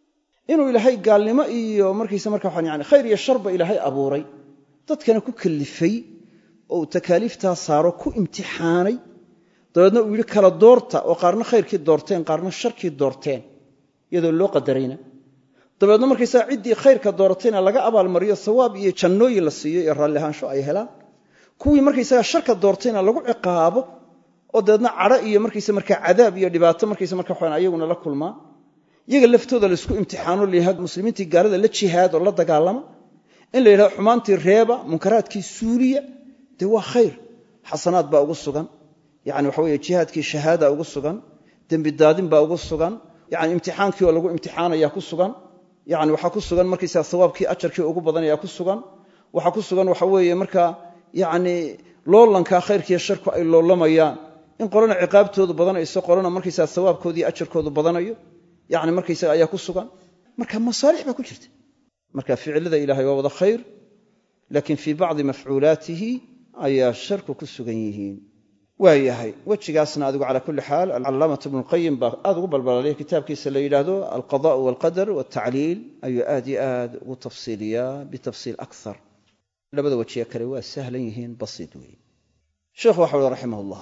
A: إنه إلهي قال لما إيه مركي سمرك يعني خير يشر إلهي أبوري تتكن كلفي أو تكاليفتها صاروا كو امتحاني dabadna uu yiri kala doorta oo qaarna khayrkii doorteen qaarna sharkii doorteen iyadoo loo qadarayna dabadna markay saacidii khayrka doorteena laga abaal mariyo sawaab iyo jannooyin la siiyo iyo raalli ahaansho ay helaan kuwii markay sharka doorteena lagu ciqaabo oo dadna cara iyo markay marka cadaab iyo dhibaato markay marka waxaan ayaguna la kulmaa iyaga laftooda la isku imtixaano leeyahay muslimiintii gaalada la jihaad oo la dagaalama in la yiraahdo xumaantii reeba munkaraadkii suuriya de waa khayr xasanaad baa ugu sugan يعني وحوي جهادكي شهاده ugu sugan dambi daadin baa ugu sugan yani imtixaankii oo lagu imtixaanaya ku sugan yani waxa ku sugan markiisa sawaabkii ajarkii ugu badan ayaa ku sugan waxa ku sugan waxa weeye marka yani loolanka khayrkii sharku ay loolamayaan in qorana ciqaabtoodu badanayso qorana markiisa sawaabkoodii ajarkoodu badanayo yani markiisa ayaa ku sugan marka masaalix ba ku jirta marka ficilada ilaahay waa wada khayr laakiin fi bacd mafcuulaatihi ayaa sharku ku sugan yihiin waayahay wajigaasna adigu ala kulli xaal al-allamah ibn qayyim ba aad ugu balbalay kitaabkiisa la yiraahdo al-qadaa wal qadar wat ta'lil ayu aadi aad ugu tafsiiliya bi tafsiil akthar labada wajiga kale waa sahlan yihiin basiid weey sheekhu waxa uu rahimahullah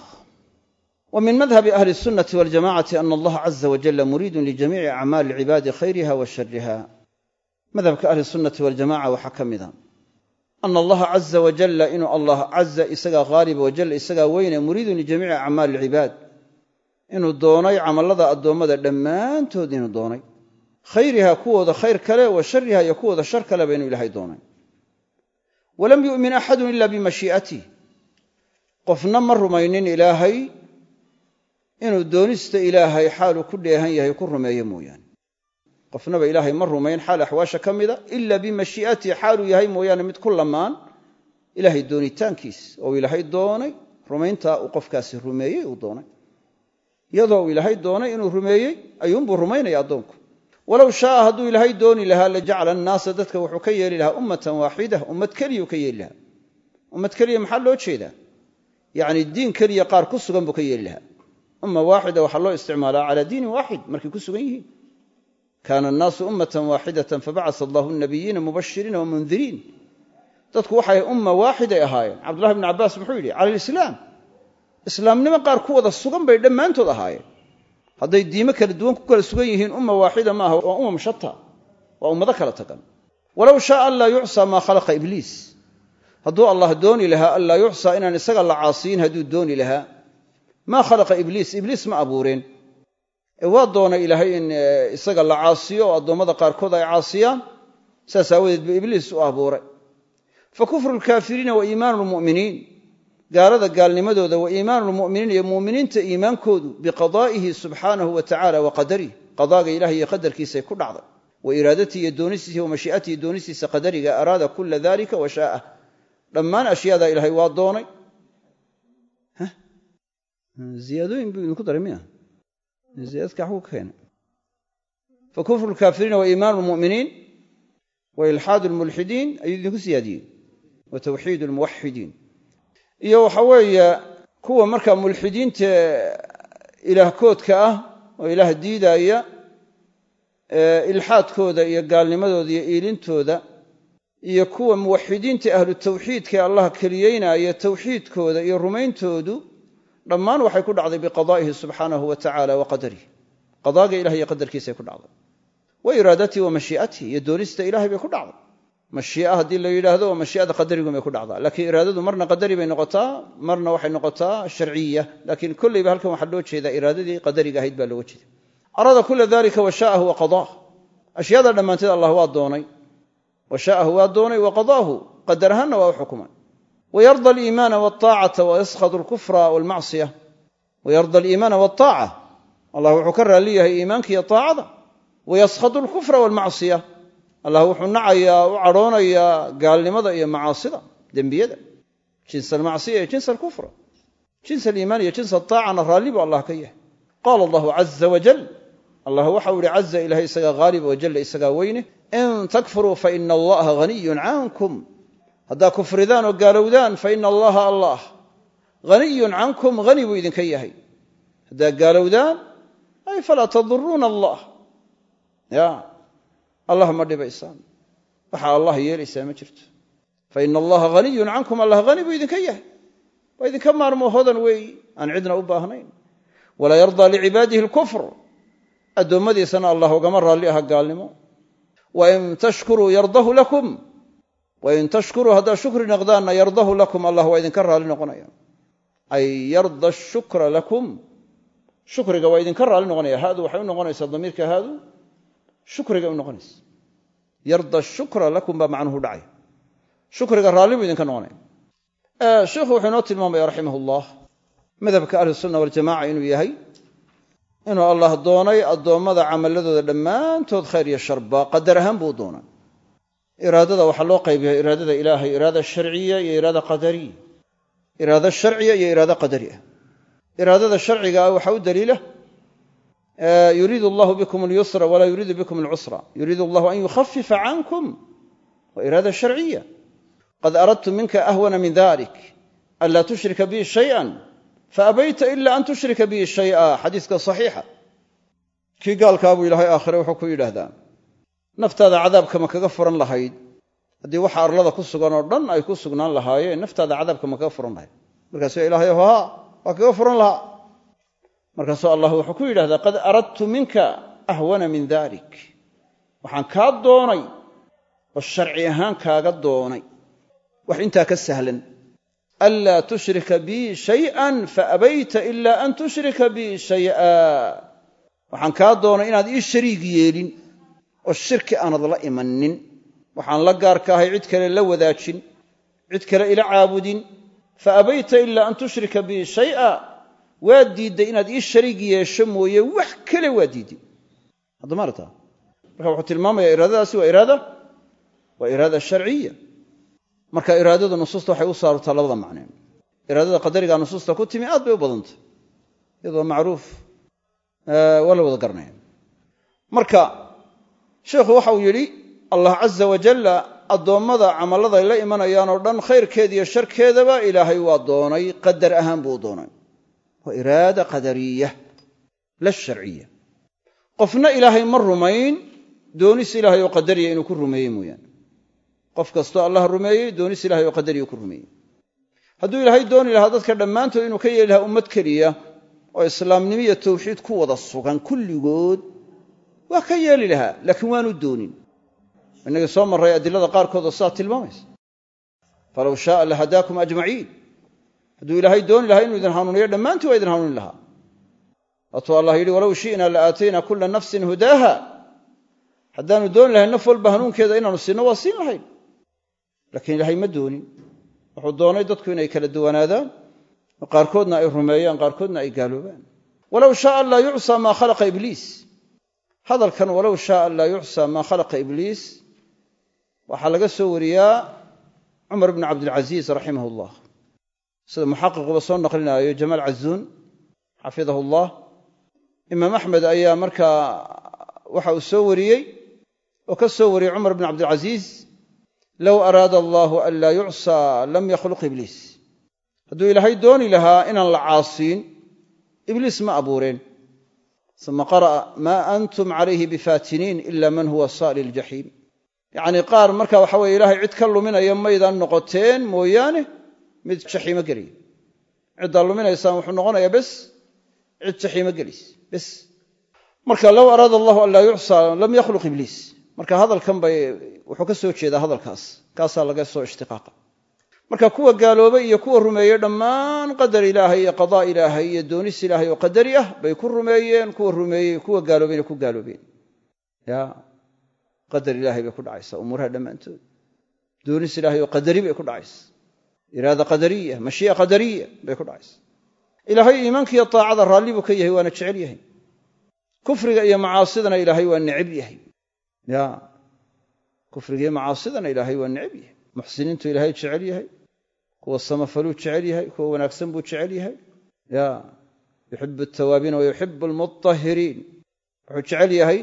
A: wa min madhhab ahli sunnah wal jamaa'ah anna Allah azza wa jalla muridun li jami'i a'mal al-ibad khayriha wa sharriha madhhabka ahli sunnah wal jamaa'ah wa hakamidan أن الله عز وجل إن الله عز إسقى غالب وجل إسقى وين مريد لجميع أعمال العباد إنه دوني عمل الله الدومة دمان تودين دوني خيرها كوة خير كلا وشرها يكوة شر كلا بين إلهي دوني walam yu'min axadun ila bimashii'atih qofna ma rumaynin ilaahay inuu doonista ilaahay xaaluu ku dheehan yahay ku rumeeyo mooyaane qofnaba ilaahay ma rumayn xaal axwaasha ka mida ila bimashii'atihi xaaluu yahay mooyaane mid ku lamaan ilaahay doonitaankiis oo ilaahay doonay rumayntaa uu qofkaasi rumeeyey uu doonay iyadoo uu ilaahay doonay inuu rumeeyey ayuunbuu rumaynaya addoonku walow shaaa hadduu ilaahay dooni lahaa la jacala annaasa dadka wuxuu ka yeeli lahaa ummatan waaxida ummad keliyuu ka yeeli lahaa ummad keliya maxaa loo jeedaa yacni diin keliya qaar ku sugan buu ka yeeli lahaa umma waaxida waxaa loo isticmaalaa calaa diinin waaxid markay ku sugan yihiin kaana annaasu ummatan waaxidatan fabacasa allahu nabiyiina mubashiriina wamundiriin dadku waxay umma waaxiday ahaayeen cabdullahi bni cabbaas muxuu yidhi cala alislaam islaamnimo qaar ku wada sugan bay dhammaantood ahaayeen hadday diimo kala duwan ku kala sugan yihiin umma waaxida maaha waa umam shata waa ummado kala tagan walow shaaa an laa yucsaa maa khalaqa ibliis hadduu allah dooni lahaa an laa yucsaa inaan isaga la caasiyin hadduu dooni lahaa maa khalaqa ibliis ibliis ma abuureen ee waa doonay ilaahay in isaga la caasiyo oo addoommada qaarkood ay caasiyaan saas aawadeed buu ibliis u abuuray fa kufru lkaafiriina wa iimaanu lmu'miniin gaalada gaalnimadooda wa iimaanu lmu'miniin iyo mu'miniinta iimaankoodu biqadaa'ihi subxaanahu wa tacala wa qadarih qadaaga ilahay iyo qadarkiisay ku dhacday wa iraadatihi iyo doonistiisa wa mashii'atihi doonistiisa qadariga araada kula dalika wa shaa'ah dhammaan ashyaadaa ilaahay waa doonay ziyaadooyin buu idinku daray miya ziyaadka waxbuu ka keenay fa kufru lkaafiriina wa iimaanu lmu'miniin wa ilxaadu lmulxidiin ayuu idinku siyaadiyey wa tawxiidu lmuwaxidiin iyo waxa weeye kuwa markaa mulxidiinta ilaahkoodka ah oo ilaah diidaaya ilxaadkooda iyo gaalnimadooda iyo iilintooda iyo kuwa muwaxidiinta ahlu tawxiidka ee allah keliyeynaya tawxiidkooda iyo rumayntoodu dhammaan waxay ku dhacday biqadaa'ihi subxaanahu wa tacala wa qadarih qadaaga ilahay iyo qadarkiisay ku dhacday wa iraadatihi wa mashii'atihi iyo doonista ilahay bay ku dhacday mashii'a haddii la yidhaahdo waa mashii'ada qadarigum bay ku dhacdaa laakiin iraadadu marna qadari bay noqotaa marna waxay noqotaa sharciya laakiin kollayba halkan waxaa loo jeedaa iraadadii qadariga ahayd baa looga jeeda araada kula dalika wa shaa'ahu wa qadaah ashyaada dhammaanteed allah waa doonay wa shaa'ahu waa doonay wa qadaahu qadar ahaanna waa u xukumay wayarda aliimaana waataacata wayaskhadu alkufra waalmacsiya wayarda aliimaana waataaca allah wuxuu ka raalli yahay iimaanka iyo taacada wayaskhadu alkufra waalmacsiya allah wuxuu nacayaa u cadhoonayaa gaalnimada iyo macaasida dembiyada jins almacsiya iyo jins alkufra jins aliimaan iyo jins ataacana raalli buu allah ka yahay qaala allahu caza wajal allah waxau ihi caza ilahay isagaa haaliba wajalla isagaa weyne in takfuruu faina allaha haniyun cankum haddaa kufridaan oo gaalowdaan faina allaha allah haniyun cankum hani buu idinka yahay haddaa gaalowdaan ay falaa taduruuna allah ya allah ma dhibaysaan waxaa allah yeelaysaa ma jirto faina allaha haniyun cankum allah hani buu idinka yahay waa idinka maarmoo hodan weeyi aan cidna u baahnayn walaa yardaa licibaadihi alkufr addoommadiisana allah ugama raalli aha gaalnimo wain tashkuruu yardahu lakum wain tashkuruu haddaa shukri naqdaanna yardahu lakum allah waa idinka raalli noqonaya ay yarda shukra lakum shukriga waa idinka raalli noqonaya haadu waxay u noqonaysaa damiirka haadu shukriga u noqonaysa yarda shukra lakum baa macnuhu dhacay shukriga raalli buu idinka noqonaya sheikhu wuxuu inoo tilmaamaya raximah ullah madhabka ahlusunna waljamaca inuu yahay inuu allah doonay addoommada camaladooda dhammaantood khayr iyo sharba qadar ahaan buu doonay iraadada waxaa loo qaybiya iraadada ilaahay iraada sharciya iyo iraada qadariya iraada sharciya iyo iraada qadari ah iraadada sharciga ah waxaa u daliila yuriidu allahu bikum alyusra walaa yuriidu bikum alcusra yuriidu allahu an yukhafifa cankum waa iraada sharciya qad aradtu minka ahwana min dalik an laa tushrika bii shayئan faabayta ila an tushrika bii shay'a xadiiska saxiixa kii gaalkaa buu ilaahay aakhire wuxuu ku yidhaahdaa naftaada cadaabka ma kaga furan lahayd haddii waxa arlada ku sugan oo dhan ay ku sugnaan lahaayeen naftaada cadaabka ma kaga furan lahayd markaasuu ilaahay haa waa kaga furan lahaa markaasuu allah wuxuu ku yidhahdaa qad aradtu minka ahwana min dalik waxaan kaa doonay oo sharci ahaan kaaga doonay wax intaa ka sahlan anlaa tushrika bii shay'an faabayta ila an tushrika bii shay'a waxaan kaa doonay inaad ii shariig yeelin oo shirki aanad la imanin waxaan la gaarka ahay cid kale la wadaajin cid kale ila caabudin fa abayta ilaa an tushrika bii shay'a waad diidday inaad ii shariig yeesho mooye wax kale waa diidday hadda maarata marka wuxuu tilmaamayaa iraadadaasi waa iraada waa iraada sharciya marka iraadada nusuusta waxay u saartaa labada macneen iraadada qadariga nusuusta ku timi aad bay u badantay iyadoo macruuf wala wada garanaya marka sheekhu waxa uu yidhi allah caza wajalla addoommada camallada ay la imanayaan oo dhan khayrkeeda iyo sharkeedaba ilaahay waa doonay qadar ahaan buu u doonay waa iraada qadariya la sharciya qofna ilaahay ma rumayn doonis ilaahay oo qadariya inuu ku rumeeyey mooyaane qof kastoo allah rumeeyey doonis ilaahay oo qadariya ku rumeeyey hadduu ilaahay dooni lahaa dadka dhammaantood inuu ka yeeli lahaa ummad keliya oo islaamnimo iyo tawxiid ku wada sugan kulligood waa ka yeeli lahaa laakiin waanu doonin innagii soo marray adilada qaarkood oo sidaa tilmaamaysa falow shaaa lahadaakum ajmaciin hadduu ilaahay dooni lahaa inuu idin hanuuniyo dhammaantii waa idin hanuunin lahaa waatuu allah yidhi walow shi'naa la aataynaa kulla nafsin hudaaha haddaanu dooni lahayn naf walba hanuunkeeda inaanu siinno waa siin lahayn laakiin ilaahay ma doonin wuxuu doonay dadku inay kala duwanaadaan qaarkoodna ay rumeeyaan qaarkoodna ay gaaloobaan walow shaaa laa yucsaa maa khalaqa ibliis hadalkan walow shaaa laa yucsaa maa khalaqa ibliis waxaa laga soo wariyaa cumar bni cabdilcasiis raximah ullah sida muxaqiquba soo naqlinaayo jamaal cazuun xafidahu llah imaam axmed ayaa markaa waxa uu soo wariyey oo ka soo wariyey cumar bni cabdilcasiis low araada allahu an laa yucsaa lam yakhluq ibliis hadduu ilaahay dooni lahaa inaan la caasiin ibliis ma abuureen uma qara'a maa antum calayhi bifaatiniin ila man huwa saali ljaxiim yacnii qaar marka waxa weye ilaahay cid ka luminaya maydaan noqoteen mooyaane mid jaxiimo geliya ciddaa luminaysaan wuxuu noqonayaa bes cid jaxiimo gelis bes marka low araada allahu an laa yucsaa lam yakhluq ibliis marka hadalkan bay wuxuu ka soo jeedaa hadalkaas kaasaa laga soo ishtiqaaqa marka kuwa gaaloobay iyo kuwa rumeeyey dhammaan qadar ilaahay iyo qadaa ilaahay iyo doonis ilaahay oo qadari ah bay ku rumeeyeen kuwa rumeeyey kuwa gaaloobayna ku gaaloobeen ya qadar ilaahay bay ku dhacaysaa umuuraha dhammaantood doonis ilaahay oo qadari bay ku dhacaysa iraada qadariya mashii'a qadariya bay ku dhacaysa ilaahay iimaanka iyo taacada raalli buu ka yahay waana jecel yahay kufriga iyo macaasidana ilaahay waa necab yahay ya kufriga iyo macaasidana ilaahay waa necab yahay muxsiniintu ilaahay jecel yahay kuwa samafaluu jecel yahay kuwa wanaagsan buu jecel yahay ya yuxibu altawaabiina wa yuxibu almutahhiriin wuxuu jecel yahay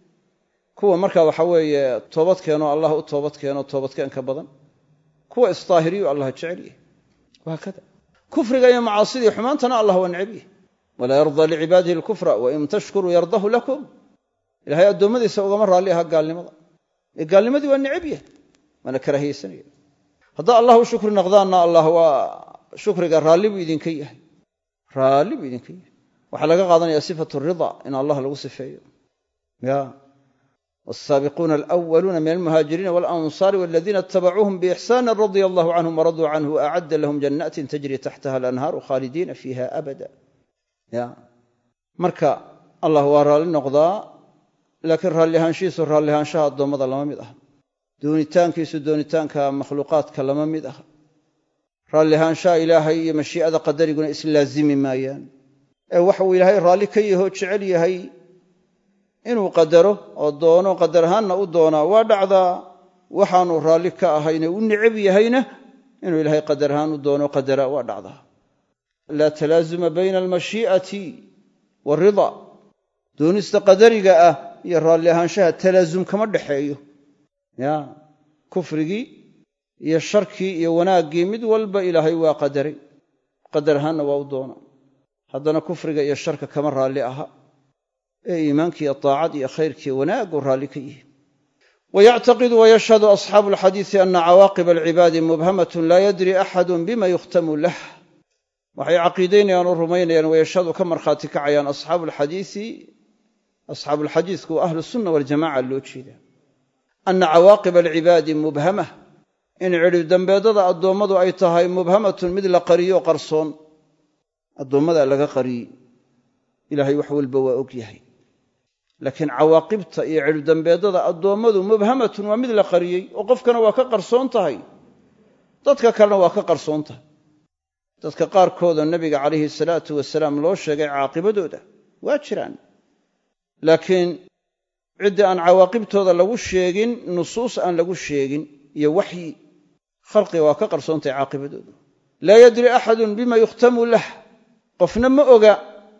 A: kuwa markaa waxa weeye toobad keenoo allah u toobad keeno toobadkeen ka badan kuwa isdaahiriyu allah jecel yahay wahaakada kufriga iyo macaasidii xumaantana allah waa necab yahay walaa yardaa licibaadihi alkufra wain tashkuruu yardahu lakum ilaahay addoommadiisa ugama raalli aha gaalnimada ee gaalnimadii waa necab yahay waana karaahiyeysanaya haddaa allah u shukri naqdaanna allah waa shukriga raalli buu idinka yahay raalli buu idinka yahay waxaa laga qaadanayaa sifatu rida in allah lagu sifeeyo ya والسابقون الأولون من المهاجرين والأنصار والذين اتبعوهم بإحسان رضي الله عنهم ورضوا عنه وأعد لهم جنات تجري تحتها الأنهار خالدين فيها أبدا يا مركا الله ورى للنقضاء لكن راليهان شيسو راليهان شاهد دومضى لما مدها دونيتان كيسو دونيتان كمخلوقات كلما مدها راليهان شاء إلهي مشيئة قدر يقول إسلازمي مايان وحو إلهي رالي كيه تشعلي هي inuu qadaro oo doono qadar ahaanna u doonaa waa dhacdaa waxaanu raalli ka ahayna u necab yahayna inuu ilaahay qadar ahaan u doono qadara waa dhacdaa laa talaasuma bayna almashii'ati waalrida doonista qadariga ah iyo raalli ahaanshaha talaasum kama dhexeeyo ya kufrigii iyo sharkii iyo wanaaggii mid walba ilaahay waa qadaray qadar ahaanna waa u doonaa haddana kufriga iyo sharka kama raalli aha ee iimaanka iyo taacad iyo khayrkii wanaaggu raalli ka yihi wayactaqidu wayashhadu asxaabu alxadiisi ana cawaaqiba alcibaadi mubhamatun laa yadri axadun bima yukhtamu lah waxay caqiidaynayaan oo rumaynayaan wayashhadu ka markhaati kacayaan asxaabu alxadiisi asxaabu alxadiisku waa ahlu sunna waljamaca loo jeeda ana cawaaqiba alcibaadi mubhamah in cidhib dambeedada addoommadu ay tahay mubhamatun mid la qariyo qarsoon addoommada laga qariyey ilaahay wax walba waa og yahay laakiin cawaaqibta iyo cidhibdambeedada addoommadu mubhamatun waa mid la qariyey oo qofkana waa ka qarsoon tahay dadka kalena waa ka qarsoon tahay dadka qaarkoodoo nebiga calayhi salaatu wasalaam loo sheegay caaqibadooda waa jiraan laakiin cidda aan cawaaqibtooda lagu sheegin nusuus aan lagu sheegin iyo waxyi khalqiga waa ka qarsoontahay caaqibadooda laa yadri axadun bima yukhtamu lah qofna ma oga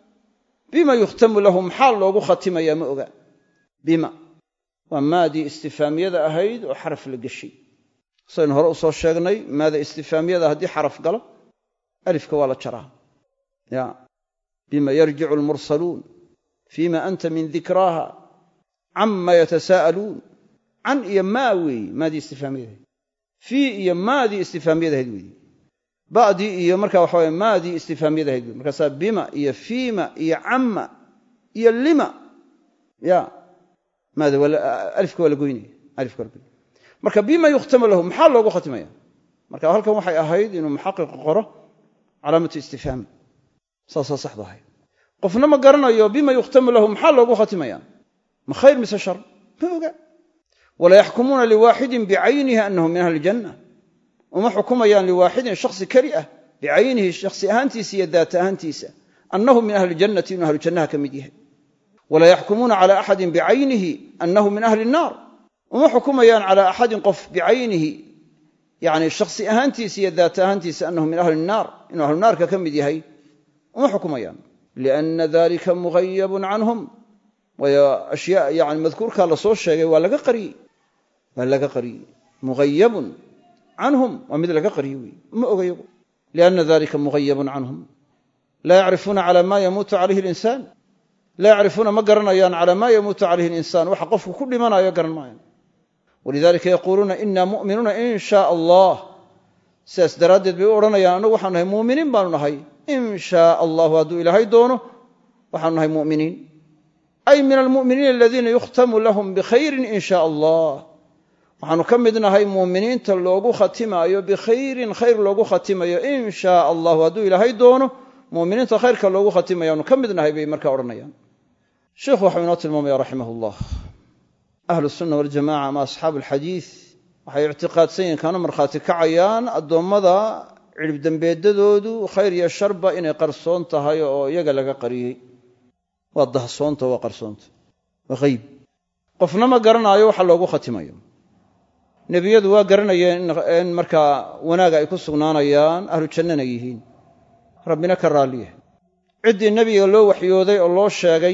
A: bima yukhtamu lahu maxaa loogu khatimayaa ma oga bima waa maadii istifaamiyada ahayd oo xaraf la geshay saynu hore u soo sheegnay maada istifaamiyada haddii xaraf galo alifka waa la jaraa ya bima yarjicu almursaluun fima anta min dikraaha cama yatasaa'aluun can iyo maa weeye maadii istifaamiyadahayd fii iyo maadii istifaamiyadahayd weeye ba'dii iyo markaa waxa waye maadii istifaamiyadahayd wey markaasaa bima iyo fiima iyo camma iyo lima ya maada alifka waa la goynaya alifka waa la goynaya marka bima yukhtamu lahu maxaa loogu khatimaya marka halkan waxay ahayd inuu muxaqiq qoro calaamatu istifhaam saasaa saxda ahayd qofna ma garanayo bima yukhtamu lahu maxaa loogu khatimaya ma khayr mise shar ma oga wala yaxkumuuna liwaaxidin bicaynihi annahu min ahli ljanna uma xukumayaan liwaaxidin shakhsi keli ah bicaynihi shakhsi ahaantiisa iyo daat ahaantiisa annahu min ahli ljannati inuu ahlu jannaha ka mid yahay wala yaxkumuuna cala axadin bicaynihi annahu min ahli nnaar uma xukumayaan cala axadin qof bicaynihi yani shakhsi ahaantiisa iyo daat ahaantiisa annahu min ahli nnaar inuu ahlu naarka ka mid yahay uma xukumayaan lianna dalika mughayabun canhum waayo ashyaa yani madkuurkaa la soo sheegay waa laga qariyey waa laga qariyey mughayabun canhum waa mid laga qariyey wey ma ogayago lianna dalika mughayabun canhum laa yacrifuuna cala maa yamuutu calayhi alinsaan laa yacrifuuna ma garanayaan cala maa yamuutu calayhi alinsaan waxa qofku ku dhimanayo garan maayaan walidalika yaquuluuna ina mu'minuuna in shaa allah sidaas daraaddeed bay u odhanayaan annagu waxaanu nahay mu'miniin baanu nahay in shaa allahu hadduu ilaahay doono waxaanu nahay mu'miniin ay min almu'miniina aladiina yukhtamu lahum bikhayrin in shaa allah waxaanu ka mid nahay mu'miniinta loogu khatimaayo bikhayrin khayr loogu khatimayo in shaa allahu hadduu ilaahay doono mu'miniinta khayrka loogu khatimayaanu ka mid nahay bay markaa odhanayaan sheikhu waxau inoo tilmaamaya raximah ullah ahlu sunna waljamaca ama asxaabu alxadiid waxay ictiqaadsan yihiin kana markhaati kacayaan addoommada ciribdembeedadoodu khayr iyo sharba inay qarsoon tahay oo iyaga laga qariyey waa dahsoonta waa qarsoonta waa hayb qofna ma garanaayo waxa loogu khatimayo nebiyadu waa garanayeen in markaa wanaaga ay ku sugnaanayaan ahlu jannana yihiin rabbina ka raalliyahay ciddii nebiga loo waxyooday oo loo sheegay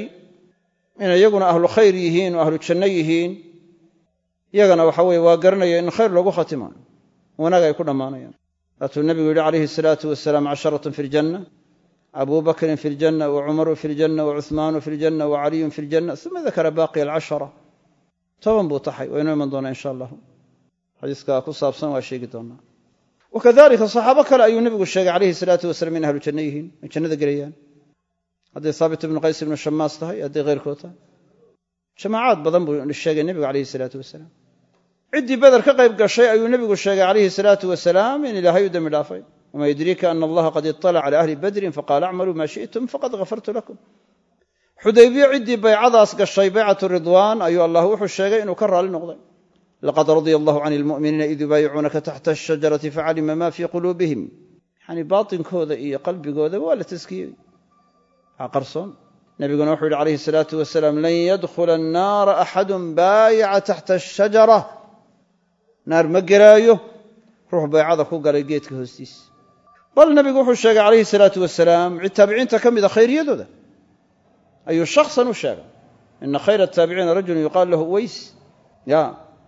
A: inay iyaguna ahlu khayr yihiin oo ahlu janno yihiin iyagana waxa weeye waa garanaya in khayr loogu khatimayo wanaag ay ku dhammaanayaan waatuu nebigu yidhi calayhi salaatu wasalaam casharatun fi ljanna abuu bakrin fi ljanna wa cumaru fi ljanna wa cuhmaanu fi ljanna wa caliyun fi ljanna uma dakara baaqiya alcashara toban buu taxay waa inoo iman doonaa insha allahu xadiiska ku saabsan waa sheegi doonaa wakadalika saxaabo kale ayuu nebigu sheegay calayhi salaatu wasalaam in ahlu janno yihiin ay jannada gelayaan hadday haabit ibnu qays ibnu shamaas tahay hadday keyrkood tahay jamaacaad badan buu sheegay nebigu calayhi salaatu wasalaam ciddii beder ka qayb gashay ayuu nebigu sheegay calayhi salaatu wasalaam in ilaahay u dembi dhaafay wamaa yudriika ana allaha qad iطalaca cala ahli badrin faqaala acmaluu maa shi'tum faqad gafartu lakum xudaybiye ciddii baycadaas gashay baycatu ridwaan ayuu allah wuxuu sheegay inuu ka raali noqday laqad radia allahu can lmu'miniina id yubaayicuunaka taxta ashajarati facalima ma fii quluubihim yani baatinkooda iyo qalbigoodaba waa la taskiyey waxaa qarsoon nabiguna wuxuu yidhi calayhi salaatu wasalaam lan yadkhula annaara axadun baayaca taxta ashajara naar ma gelaayo ruux baycada ku galay geedka hoostiisa bal nebigu wuxuu sheegay calayhi salaatu wasalaam cid taabiciinta ka mida khayriyadooda ayuu shaksan u sheegay ina khayra ataabiciina rajulun yuqaalu lahu uways ya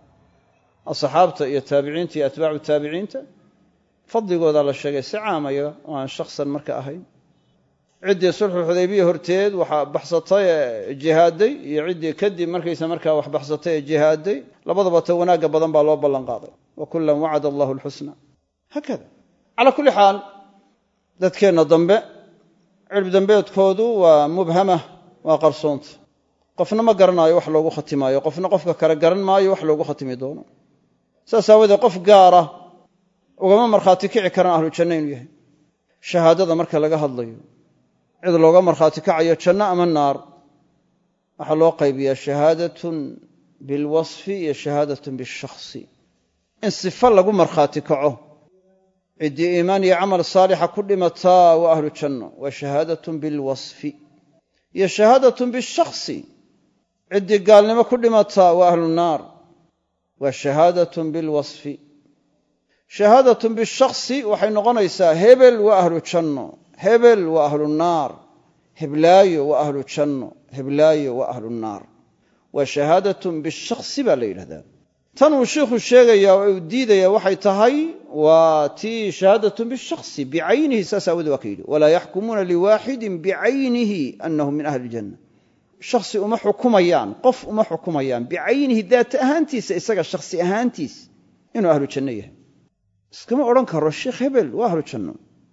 A: asxaabta iyo taabiciinta iyo atbaacu taabiciinta fadligoodaa la sheegay si caamaya oo aan shaksan marka ahayn ciddii sulxu xudaybiya horteed waxaa baxsatay ee jihaaday iyo ciddii kadib markaysa markaa wax baxsatay ee jihaaday labadaba ta wanaagga badan baa loo ballan qaaday wa kullan wacada allahu alxusna haakada calaa kulli xaal dadkeenna dambe cirib dambeedkoodu waa mubhama waa qarsoonta qofna ma garanaayo wax loogu khatimaayo qofna qofka kale garan maayo wax loogu khatimi doono saas aawadeed qof gaara ugama markhaati kici karaan ahlu janno inuu yahay shahaadada marka laga hadlayo cid looga markhaati kacayo janno ama naar waxaa loo qaybiyaa shahaadatun bilwasfi iyo shahaadatun bishakhsi in sifo lagu markhaati kaco ciddii iimaan iyo camal saalixa ku dhimataa waa ahlu janno waa shahaadatun bilwasfi iyo shahaadatun bishakhsi ciddii gaalnimo ku dhimataa waa ahlu naar waa shahaadatun bilwasfi shahaadatun bishakhsi waxay noqonaysaa hebel waa ahlu janno hebel waa ahlu naar heblaayo waa ahlu janno heblaayo waa ahlu naar waa shahaadatun bishakhsi baa la yidhahdaa tan uu sheikhu sheegayaa oo uu diidayaa waxay tahay waa tii shahaadatun bishakhsi bicaynihi saas aawadee waa ka yidhi walaa yaxkumuuna liwaaxidin bicaynihi annahu min ahli iljanna shakhsi uma xukumayaan qof uma xukumayaan bicaynihi daata ahaantiisa isaga shakhsi ahaantiis inuu ahlu janno yahay iskama odhan karo sheekh hebel waa ahlu janno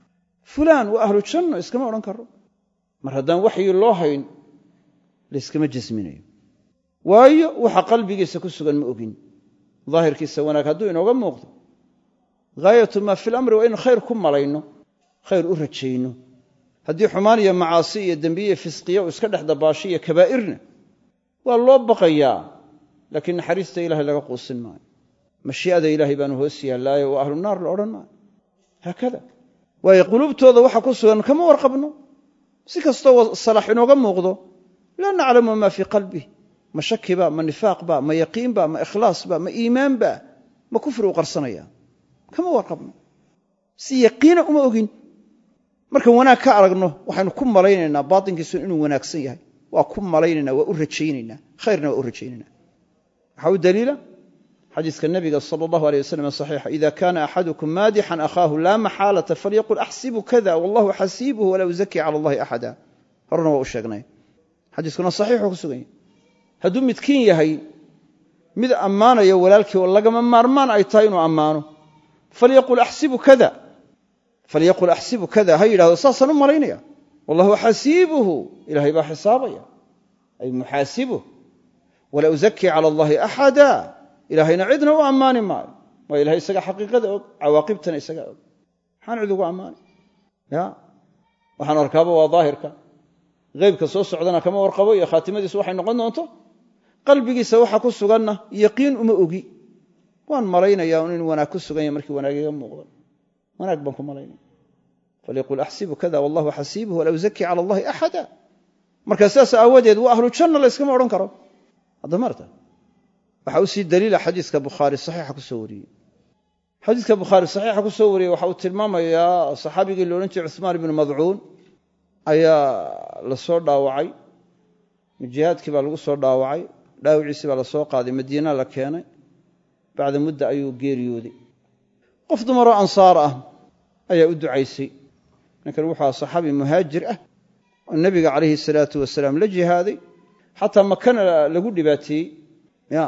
A: fulaan waa ahlu janno iskama odhan karo mar haddaan waxyi loo hayn layskama jasminayo waayo waxa qalbigiisa ku sugan ma ogin daahirkiisa wanaag hadduu inooga muuqdo gaayatu maa fi lamri waa inu khayr ku malayno khayr u rajayno haddii xumaan iyo macaasi iyo dembiye iyo fisqiya uu iska dhex dabaasho iyo kabaa'irna waa loo baqayaa laakiin naxariista ilahay laga quusin maayo mashii'ada ilaahay baanu hoos yaallaayo waa ahlu naar la odhan maayo haakada waayo quluubtooda waxa ku sugan kama warqabno si kastoo salaax inooga muuqdo laa naclamu maa fii qalbih ma shaki ba ma nifaaq ba ma yaqiin ba ma ikhlaas ba ma iimaan ba ma kufri u qarsanaya kama warqabno si yaqiina uma ogin marka wanaag ka aragno waxaanu ku malaynaynaa baatinkiisu inuu wanaagsan yahay waa ku malaynaynaa waa u rajaynaynaa khayrna waa u rajaynaynaa waxa u daliila xadiiska nabiga sala allahu alayh wasalam saxiixa ida kaana axadukum maadixan akhaahu laa maxaalata falyaqul axsibu kada wallahu xasiibuhu walaa uzaki cala allahi axada horena waa u sheegnay xadiiskuna saxiixuu ku sugan yahay hadduu midkiin yahay mid ammaanaya walaalkii oo lagama maarmaan ay tahay inuu ammaano falyaqul axsibu kada falyaqul axsibu kada ha yidhahdo saasaan u malaynaya wallahu xasiibuhu ilaahay baa xisaabaya ay muxaasibuh walaa uzaki cala allahi axada ilaahayna cidna u ammaani maayo waa ilahay isaga xaqiiqada og cawaaqibtana isaga og maxaan cid ugu ammaani ya waxaan arkaaba waa daahirka qaybka soo socdana kama warqabo iyo khaatimadiisu waxay noqon doonto qalbigiisa waxa ku suganna yaqiin uma ogi waan malaynayaa inuu wanaag ku sugan yahay markii wanaagiga muuqdo wanaag baan ku malaynaya falyaqul axsibu kada wallahu xasiibuhu walaa uzaki cala allahi axada marka sidaas aawadeed waa ahlu janna la iskama odhan karo hadda marta waxa uu sii daliila xadiiska bukhaari saxiixa ku soo wariyey xadiiska bukhaari saxiixa ku soo wariyey waxa uu tilmaamayaa saxaabigii la odhan jiray cuthmaan ibnu madcuun ayaa la soo dhaawacay jihaadkii baa lagu soo dhaawacay dhaawiciisii baa la soo qaaday madiina la keenay bacda mudda ayuu geeriyooday qof dumaroo ansaar ah ayaa u ducaysay ninkan wuxuu ahaa saxaabi muhaajir ah oo nebiga calayhi salaatu wasalaam la jihaaday xataa makana lagu dhibaateeyey ya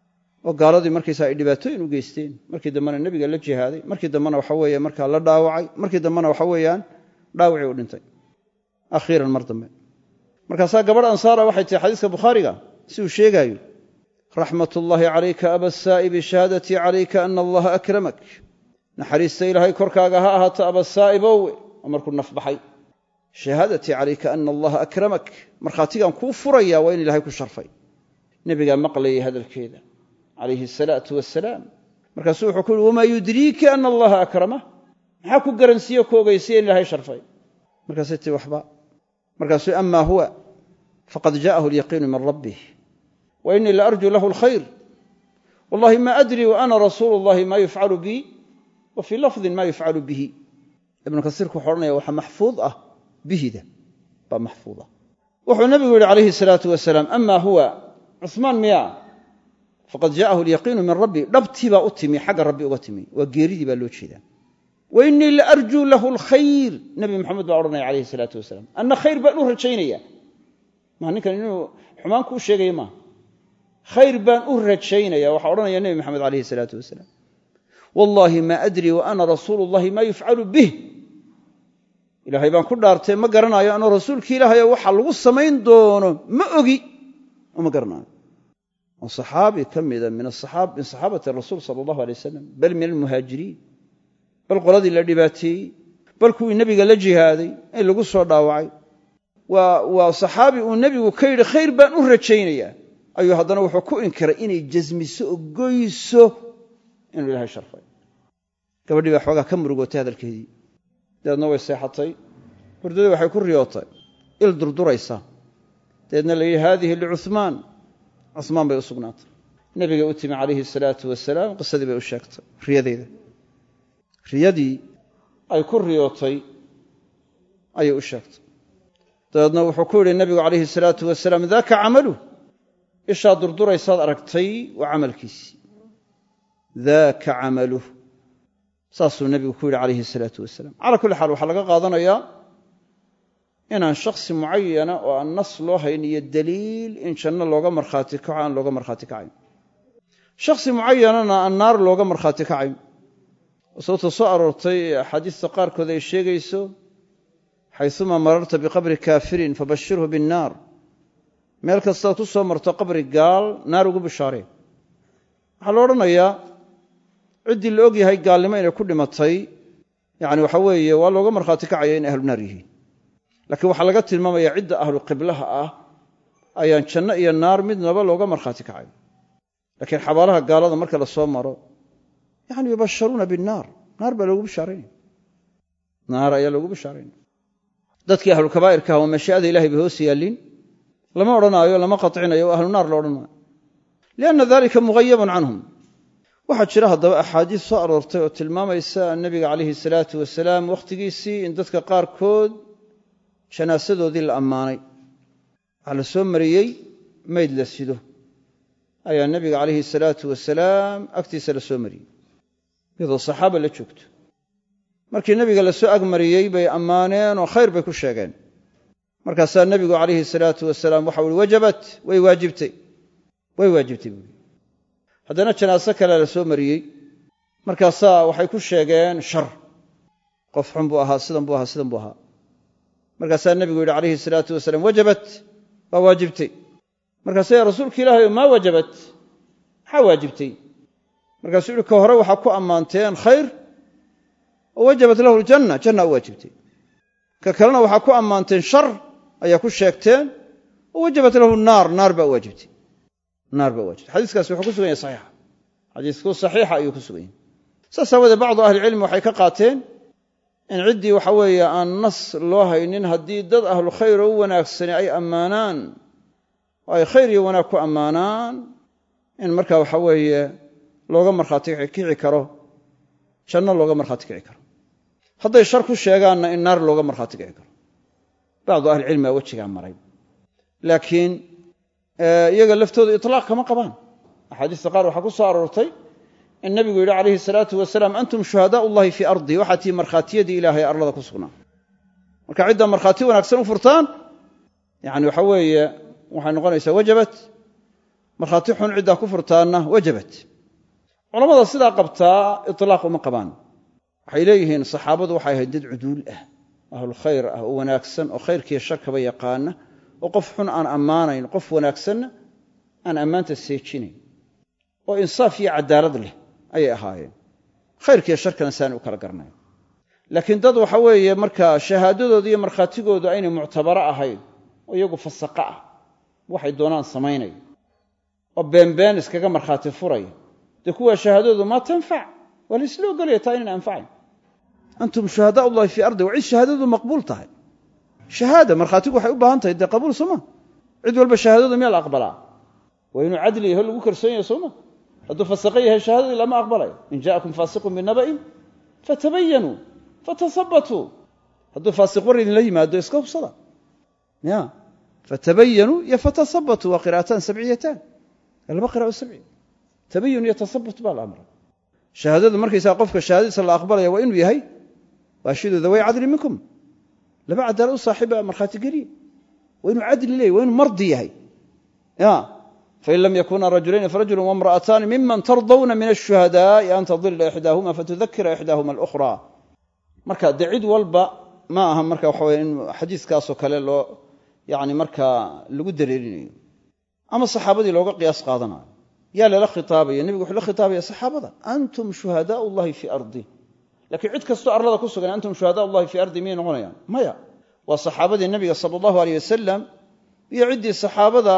A: oo gaaladii markaysaa ay dhibaatooyin u geysteen markii dambena nebiga la jihaaday markii dambena waxa weeye markaa la dhaawacay markii dambena waxa weeyaan dhaawacii u dhintay akhiiran mar dambe markaasaa gabadh ansaara waxay tihi xadiiska bukhaariga si uu sheegaayo raxmatullaahi calayka aba saa'ibi shahaadatii calayka ana allaha akramak naxariista ilaahay korkaaga ha ahaato aba saa'ibowe oo markuu nafbaxay shahaadatii calayka ana allaha akramak markhaatigaan kuu furaya waa in ilaahay ku sharfay nebigaa maqlayay hadalkeeda calayhi asalaatu wasalaam markaasuu wuxuu ku yihi wamaa yudriika ana allaha akramah maxaa ku garansiiyo ku ogeysay in ilaahay sharfay markaasay tii waxba markaasuu ama huwa faqad jaءahu alyaqiinu min rabbih wa inii la arjuu lahu alkhayr wallahi ma adri wa ana rasuulu llahi ma yufcalu bi wa fii lafdin ma yufcalu bihi ibnu kasiirku wuxuu odhanaya waxa maxfuud ah bihida baa maxfuud ah wuxuu nabigu yidhi calayhi salaatu wasalaam ama huwa cuثmaan miya faqad jaءahu alyaqiinu min rabbi dhabtii baa u timi xagga rabbi uga timi waa geeridii baa loo jeedaa wa inii la arjuu lahu alkhayr nebi maxamed baa odhanaya calayhi salaatu wasalaam anna khayr baan u rajaynaya maa ninkan inuu xumaan kuu sheegaya maaha khayr baan u rajaynaya waxaa odhanaya nebi maxamed calayhi salaatu wasalaam wallaahi maa adri wa ana rasuulu llahi maa yufcalu bih ilaahay baan ku dhaartee ma garanayo anoo rasuulkii ilaahayo waxa lagu samayn doono ma ogi oo ma garanayo oo saxaabi ka mida min saxaabati rasuul sala allahu alay wasalam bal min almuhaajiriin bal qoladii la dhibaateeyey bal kuwii nebiga la jihaaday in lagu soo dhaawacay waa saxaabi uu nebigu ka yidhi khayr baan u rajaynayaa ayuu haddana wuxuu ku inkiray inay jasmiso oo goyso inuu ilaahay sharfay gabadhii baa xoogaa ka murugootay hadalkeedii dabeedna way seexatay hurdadii waxay ku riyootay il durduraysa dabeedna la yidhi haadihi licuhmaan cuhmaan bay u sugnaatay nebigay u timi calayhi salaatu wasalaam qisadii bay u sheegtay riyadeeda riyadii ay ku riyootay ayay u sheegtay dabeedna wuxuu ku yidhi nebigu calayhi salaatu wasalaam daaka camaluh ishaa durduraysaad aragtay waa camalkiisii daaka camaluh saasuu nebigu ku yidhi calayhi salaatu wasalaam calaa kulli xaal waxaa laga qaadanayaa inaan shakhsi mucayana oo aan nas loo hayn iyo daliil in janno looga markhaati kaco aan looga markhaati kacayn shakhsi mucayanana aan naar looga markhaati kacayn sababta soo aroortay ee axaadiista qaarkood ay sheegayso xayثuma mararta biqabri kaafirin fabashirhu binnaar meel kastaad ku soo marto qabri gaal naar ugu bishaareen waxaa la odhanayaa ciddii la og yahay gaalnimo inay ku dhimatay yani waxa weeye waa looga markhaati kacaya in ahlu naar yihiin laakiin waxaa laga tilmaamaya cidda ahlu qiblaha ah ayaan janno iyo naar midnaba looga markhaati kacay laakiin xabaalaha gaalada marka la soo maro yani yubasharuuna binnaar naar baa loogu bishaaraynaya naar ayaa loogu bishaaraynaya dadkii ahlulkabaa'irka ah oo mashii'ada ilahay bay hoos yaallin lama odhanaayo lama qatcinayo oo ahlu naar la odhan maayo lianna dalika mughayabun canhum waxaa jira haddaba axaadiis soo aroortay oo tilmaamaysa nebiga calayhi salaatu wasalaam wakhtigiisii in dadka qaarkood janaasadoodii la ammaanay waxaa la soo mariyey mayd la sido ayaa nebiga calayhi salaatu wasalaam agtiisa la soo mariyey iyadoo saxaaba la joogto markii nebiga la soo agmariyey bay ammaaneen oo khayr bay ku sheegeen markaasaa nebigu calayhi salaatu wasalaam waxau uhi wajabat way waajibtay way waajibtay buui haddana janaaso kale la soo mariyey markaasaa waxay ku sheegeen shar qof xun buu ahaa sidan buu ahaa sidan buu ahaa markaasaa nebigu yidhi calayhi salaatu wasalaam wajabat waa waajibtay markaasuu yaa rasuulka ilaahay maa wajabat maxaa waajibtay markaasuu yihi ka hore waxaa ku ammaanteen khayr oo wajabat lahu aljanna janna u waajibtay ka kalena waxaa ku ammaanteen shar ayaa ku sheegteen oo wajabat lahu naar naar baa u waajibtay naar baa u waajibtay xadiiskaasi wuxuu ku sugan yahay saxiixa xadiisku saxiixa ayuu ku sugan yahay saas aawadeed bacdu ahlicilmi waxay ka qaateen in ciddii waxa weeye aan nas loo haynin haddii dad ahlu khayr oo u wanaagsani ay ammaanaan oo ay khayr iyo wanaag ku ammaanaan in markaa waxa weeye looga markhaati kici karo janno looga markhaati kici karo hadday shar ku sheegaanna in naar looga markhaati kici karo bacdu ahlicilmi baa wejigaa maray laakiin iyaga laftooda itlaaq kama qabaan axaadiista qaar waxaa ku soo aroortay in nebigu yidhi calayhi salaatu wasalaam antum shuhadaau llahi fii ardi waxaa tii markhaatiyadii ilaahay arlada ku sugnaa marka ciddaa markhaati wanaagsan u furtaan yani waxa weeye waxay noqonaysaa wajabat markhaati xun ciddaa ku furtaanna wajabat culammada sidaa qabtaa itlaaq uma qabaan waxay leeyihiin saxaabadu waxay ahayd dad cuduul ah ahlu khayr ah oo wanaagsan oo khayrkiiyo sharkaba yaqaana oo qof xun aan ammaanayn qof wanaagsanna aan ammaanta seejinayn oo insaaf iyo cadaalad leh ayay ahaayeen khayrkiiyo sharkana saanay u kala garanayn laakiin dad waxa weeye markaa shahaadadooda iyo markhaatigoodu aynay muctabaro ahayn oo iyagu fasaqa ah waxay doonaan samaynaya oo beenbeen iskaga markhaati furaya dee kuwaa shahaadadoodu maa tanfac waa la isla ogolaya taa inayna anfacayn antum shuhadaau llahi fii ardi waa cid shahaadadu maqbuul tahay shahaada markhaatigu waxay u baahan tahay dee qabuul sooma cid walba shahaadadu miyaa la aqbalaa waa inuu cadli yaho lagu kalsoon yahay sooma hadduu fasaqo yahay shahaadadii lama aqbalayo in jaa'akum faasiqun binaba'in fatabayanuu fatasabatuu hadduu faasiq war idinla yimaado iska hubsada ya fatabayanuu iyo fatasabatuu waa qira'ataan sabciyataan laba qira'o sabci tabayun iyo tasabut baa la amray shahaadadu markaysaa qofka shahaadadiisa la aqbalaya waa inuu yahay waashidu daway cadli minkum laba cadaalad u saaxiiba markhaati geliye waa inuu cadli leeyahy waa inuu mardi yahay ya fain lam yakuna rajulayni farajulun wamra'ataani miman tardawna min ashuhadaa'i an tadilla ixdaahuma fatudakira ixdaahuma alukhraa marka dee cid walba ma aha marka waxa weye in xadiiskaasoo kale loo yani markaa lagu dareerinayo ama saxaabadii looga qiyaas qaadanayo yaa lala khitaabaya nebigu wuxuu la khitaabaya saxaabada antum shuhadaau llahi fii ardi laakiin cid kastoo arlada ku sugan antum shuhadaau llahi fii ardi miyay noqonayaan maya waa saxaabadii nebiga sala allahu aleyh wasalam iyo ciddii saxaabada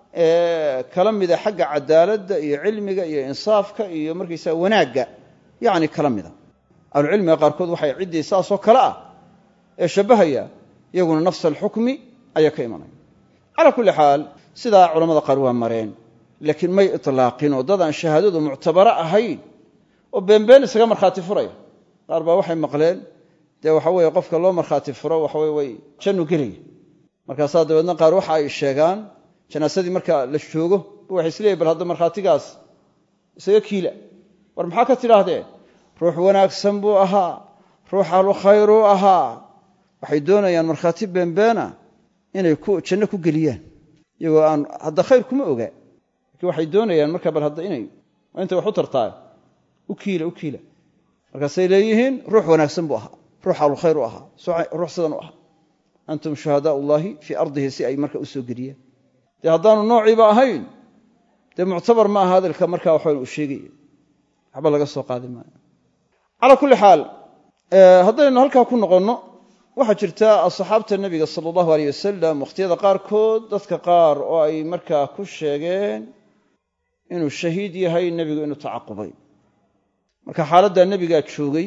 A: kala mida xagga cadaaladda iyo cilmiga iyo insaafka iyo markaysaa wanaagga yani kala mida ahlucilmiga qaarkood waxay ciddii saasoo kale ah ee shabbahaya iyaguna nafs alxukmi ayaa ka imanaya calaa kulli xaal sidaa culamada qaar waa mareen laakiin may itlaaqin oo dadaan shahaadadu muctabaro ahayn oo beenbeen isaga markhaati furaya qaar baa waxay maqleen dee waxa weeye qofka loo markhaati furo waxaweye way jannu gelaya markaasaa dabeedna qaar waxa ay sheegaan janaasadii marka la joogo waxay isleeyihin bal hadda markhaatigaas isaga kiila war maxaa ka tidhaahdeen ruux wanaagsan buu ahaa ruux ahlu khayruu ahaa waxay doonayaan markhaati beenbeena inay janno ku geliyaan iyagoo aan hadda khayr kuma oga laakiin waxay doonayaan marka bal hadda inay intay wax u tartaa u kiila u kiila markaasay leeyihiin ruux wanaagsan buu ahaa ruux ahlu khayr u ahaa ruux sidan u ahaa antum shuhadaa ullahi fii ardihi si ay marka u soo geliyaan dee haddaanu noociiba ahayn dee muctabar ma aha hadalka markaa waxba uu sheegaya waxba laga soo qaadi maayo calaa kulli xaal haddaynu halkaa ku noqonno waxaa jirta asxaabta nebiga sala allahu aleyh wasalam wakhtiyada qaarkood dadka qaar oo ay markaa ku sheegeen inuu shahiid yahay nebigu inuu tacaqubay marka xaaladdaa nebigaa joogay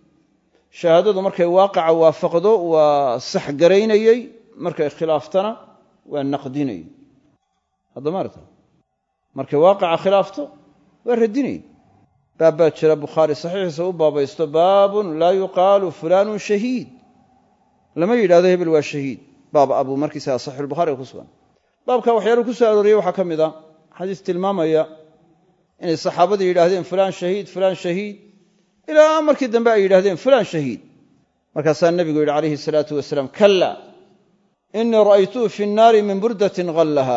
A: shahaadadu markay waaqica waafaqdo waa saxgaraynayey markay khilaaftana waa naqdinayey haddamaarta markay waaqica khilaafto waa radinayey baab baa jira bukhaari saxiixiisa u baabaysto baabun laa yuqaalu fulaanun shahiid lama yidhahdo hebel waa shahiid baab abuu markiisaga saxiixulbukhaariga ku sugan baabka waxyaaluhu ku soo arooriyey waxaa ka mid a xadiis tilmaamaya inay saxaabadii yidhaahdeen fulaan shahiid fulaan shahiid ilaa markii dambe ay yidhahdeen fulaan shahiid markaasaa nebigu yidhi calayhi salaatu wasalaam kalla innii ra'aytuhu fi nnaari min burdatin ghallaha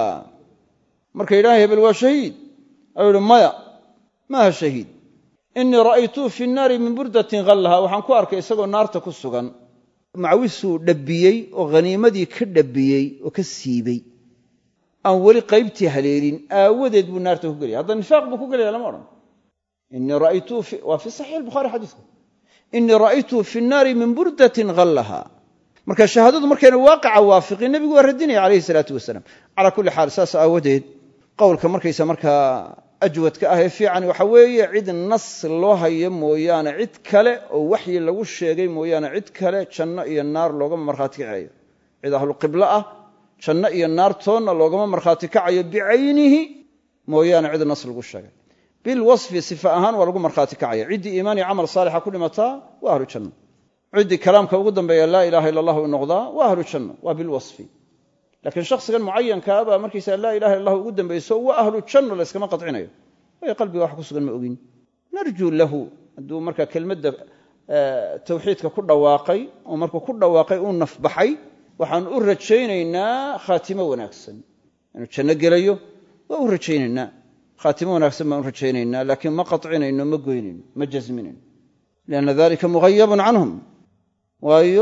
A: markay yidhahdeen hebel waa shahiid ayuu yihi maya maaha shahiid innii ra'aytuhu fi nnaari min burdatin ghallaha waxaan ku arkay isagoo naarta ku sugan macawisuu dhabbiyey oo haniimadii ka dhabbiyey oo ka siibey aan weli qaybtii haleelin aawadeed buu naarta ku gelaya hadda nifaaq buu ku gelaya lama odhan innii ra'aytuhu waa fi saxiix albukhaari xadiiska innii ra'aytuhu fi nnaari min burdatin ghallaha marka shahaadadu markayna waaqica waafiqin nebigu waa radinaya calayhi salaatu wasalaam calaa kulli xaal saas aawadeed qowlka markaysa markaa ajwadka ah ee fiican waxa weeye cid nas loo hayo mooyaane cid kale oo waxyi lagu sheegay mooyaane cid kale janno iyo naar loogama markhaati kacayo cid ahlu qiblo ah janno iyo naartoonna loogama markhaati kacayo bicaynihi mooyaane cid nas lagu sheegay bilwasfi sifa ahaan waa lagu markhaati kacaya ciddii iimaan iyo camal saalixa ku dhimataa waa ahlu janno ciddii kalaamka ugu dambeeya laa ilaha illa allah u noqdaa waa ahlu janno waa bilwasfi laakiin shakhsigan mucayankaa baa markiisa laa ilaha illa allah ugu dambayso waa ahlu janno la yskama qadcinayo way qalbiga wax ku sugan ma ogin narjuu lahu hadduu markaa kelmadda tawxiidka ku dhawaaqay oo markuu ku dhawaaqay uu nafbaxay waxaan u rajaynaynaa khaatimo wanaagsan inuu janno gelayo waa u rajaynaynaa khaatimo wanaagsan baan u rajaynaynaa laakiin ma qaطcinayno ma goynayno ma jasminayno lianna dalika mughayabun canhum waayo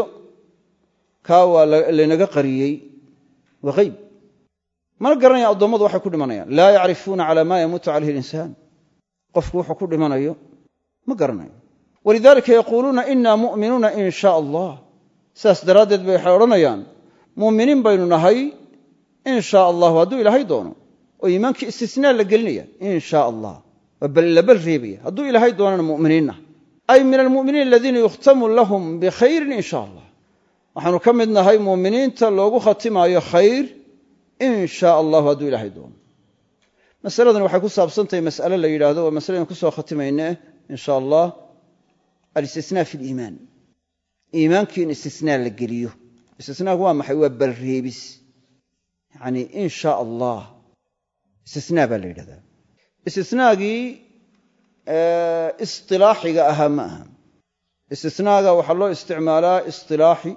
A: kaa waa laynaga qariyey waa hayb mana garanayaan addoommadu waxay ku dhimanayaan laa yacrifuuna calaa maa yamuutu calayhi alinsaan qofku wuxuu ku dhimanayo ma garanayo walidaalika yaquuluuna inaa mu'minuuna in shaa allah sidaas daraaddeed bay waxay odhanayaan mu'miniin baynu nahay in shaa allahu hadduu ilaahay doono oo iimaankii istisnaa la gelinaya in shaa allah waa la bal reebaya hadduu ilaahay doonana mu'miniinna ay min almu'miniina aladiina yukhtamu lahum bikhayrin in shaa allah waxaanu ka mid nahay mu'miniinta loogu khatimaayo khayr in shaa allahu hadduu ilaahay doono masaladan waxay ku saabsantahay mas'ale la yidhaahdo waa masaladaan ku soo khatimayne in shaa allah alistisnaa fi liimaan iimaankii in istisnaa la geliyo istisnaagu waa maxay waa balreebis yacni in shaa allah istisnaa baa la yidhahdaa istisnaagii istilaaxiga ahaa ma aha istisnaaga waxaa loo isticmaalaa istilaaxi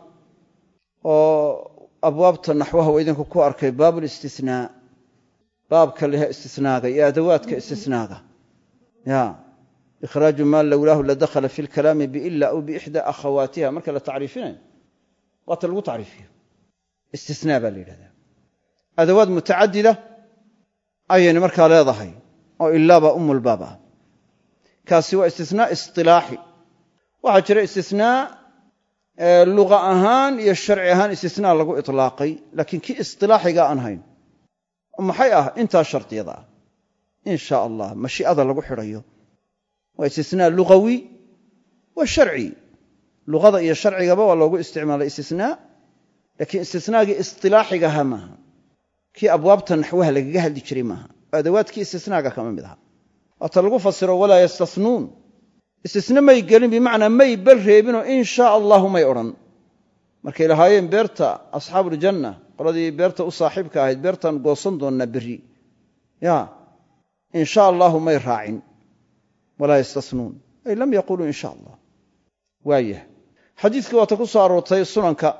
A: oo abwaabta naxwaha waa idinku ku arkay baabulistisnaa baabka leha istisnaaga iyo adawaadka istisnaaga ya ikhraaju maa lowlaahu ladakhala fi lkalaami biila aw biixdaa akhawaatiha marka la tacriifinayo waata lagu tacriifiyo istisnaa baa la yidhahdaa adawaad mutacadida ayayna markaa leedahay oo ilaaba umulbaab ah kaasi waa istisnaa istilaaxi waxaa jira istisnaa luqa ahaan iyo sharci ahaan istisnaa lagu itlaaqay laakiin kii istilaaxiga aan hayn oo maxay ah intaa shardiyada ah in shaa allah mashii'ada lagu xidhayo waa istisnaa lugawi waa sharci luqada iyo sharcigaba waa loogu isticmaalay istisnaa laakiin istisnaagii istilaaxigaha maaha kii abwaabta naxwaha lagaga hadli jiray maaha adawaadkii istisnaaga kama mid aha waata lagu fasiro walaa yastasnuun istisna may gelin bimacnaa may bal reebinoo in shaa allahu may odhan markay lahaayeen beerta asxaabuuljanna qoladii beerta u saaxiibka ahayd beertaan goosan doonnaa berri ya in shaa allahu may raacin walaa yastasnuun ay lam yaquluu in sha allah waayah xadiidkii waata ku soo aroortay sunanka